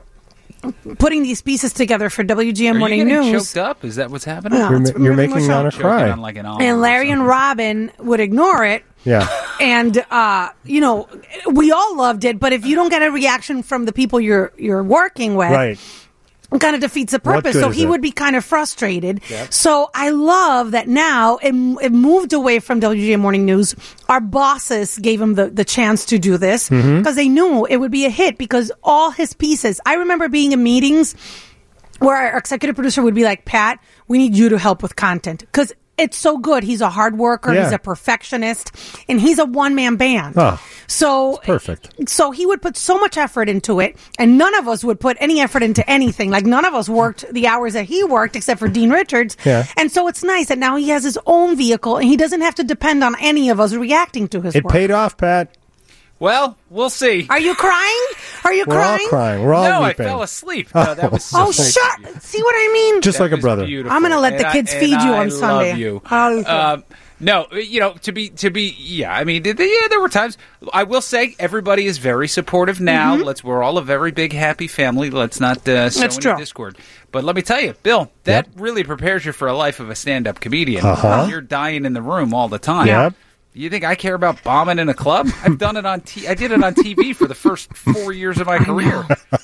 Speaker 3: putting these pieces together for W G N
Speaker 5: are
Speaker 3: Morning
Speaker 5: you getting
Speaker 3: News.
Speaker 5: choked up? Is that what's happening?
Speaker 3: No.
Speaker 1: You're,
Speaker 3: It's
Speaker 1: ma- you're
Speaker 3: really
Speaker 1: making
Speaker 3: much
Speaker 1: Anna
Speaker 5: Choking
Speaker 1: cry.
Speaker 5: on like an olive
Speaker 3: And
Speaker 5: or
Speaker 3: Larry and
Speaker 5: something.
Speaker 3: Robin would ignore it.
Speaker 1: Yeah.
Speaker 3: And uh, you know, we all loved it, but if you don't get a reaction from the people you're you're working with,
Speaker 1: Right.
Speaker 3: it kind of defeats the
Speaker 1: What
Speaker 3: purpose.
Speaker 1: good
Speaker 3: So
Speaker 1: is
Speaker 3: he
Speaker 1: it?
Speaker 3: would be kind of frustrated. So I love that now it, it moved away from W G A Morning News. Our bosses gave him the, the chance to do this because
Speaker 1: Mm-hmm.
Speaker 3: they knew it would be a hit because all his pieces. I remember being in meetings where our executive producer would be like, Pat, we need you to help with content because it's so good. He's a hard worker.
Speaker 1: Yeah.
Speaker 3: He's a perfectionist and he's a one man band.
Speaker 1: Oh,
Speaker 3: so
Speaker 1: perfect.
Speaker 3: So he would put so much effort into it, and none of us would put any effort into anything. Like none of us worked the hours that he worked, except for Dean Richards.
Speaker 1: Yeah.
Speaker 3: And so it's nice that now he has his own vehicle, and he doesn't have to depend on any of us reacting to his
Speaker 1: It
Speaker 3: work.
Speaker 1: paid off, Pat.
Speaker 5: Well, we'll see.
Speaker 3: Are you crying? Are you
Speaker 1: We're
Speaker 3: crying?
Speaker 1: all crying. We're all
Speaker 5: no, I
Speaker 1: weeping.
Speaker 5: fell asleep. No, that was so
Speaker 3: Oh,
Speaker 5: sweet.
Speaker 3: shut! See what I mean?
Speaker 1: Just
Speaker 5: That
Speaker 1: like a
Speaker 5: was
Speaker 1: brother.
Speaker 5: beautiful.
Speaker 3: I'm gonna let the
Speaker 5: And I-
Speaker 3: kids
Speaker 5: and
Speaker 3: feed you
Speaker 5: I
Speaker 3: on Sunday.
Speaker 5: Love you.
Speaker 3: Oh, okay.
Speaker 5: Um, no, you know, to be to be, yeah. I mean, th- yeah, there were times. I will say, everybody is very supportive now.
Speaker 3: Mm-hmm.
Speaker 5: Let's. We're all a very big, happy family. Let's not uh, sow
Speaker 3: That's
Speaker 5: any
Speaker 3: true.
Speaker 5: discord. But let me tell you, Bill, that
Speaker 1: Yep.
Speaker 5: really prepares you for a life of a stand-up comedian.
Speaker 1: Uh-huh.
Speaker 5: You're dying in the room all the time.
Speaker 1: Yep.
Speaker 5: You think I care about bombing in a club? I've done it on. T- I did it on T V for the first four years of my career.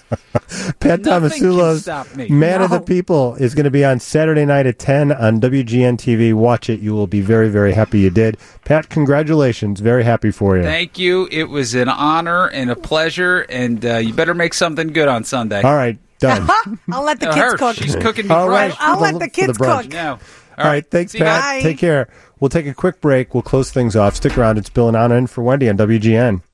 Speaker 1: Pat
Speaker 5: Nothing can
Speaker 1: Tomasulo's
Speaker 5: stop me.
Speaker 1: Man of the
Speaker 3: No.
Speaker 1: People is going to be on Saturday night at ten on W G N T V. Watch it. You will be very, very happy you did. Pat, congratulations. Very happy for you.
Speaker 5: Thank you. It was an honor and a pleasure, and uh, you better make something good on Sunday.
Speaker 1: All right. Done.
Speaker 3: I'll let the
Speaker 5: Uh,
Speaker 3: kids
Speaker 5: her,
Speaker 3: cook.
Speaker 5: she's cooking me
Speaker 1: All right.
Speaker 5: brunch.
Speaker 3: I'll
Speaker 1: For
Speaker 3: let
Speaker 1: the-
Speaker 3: the
Speaker 1: for the
Speaker 3: kids
Speaker 1: brunch.
Speaker 3: cook.
Speaker 5: No.
Speaker 1: All right. Thanks,
Speaker 5: See you
Speaker 1: Pat.
Speaker 5: guys.
Speaker 3: Bye.
Speaker 1: Take care. We'll take a quick break. We'll close things off. Stick around. It's Bill and Anna in for Wendy on W G N.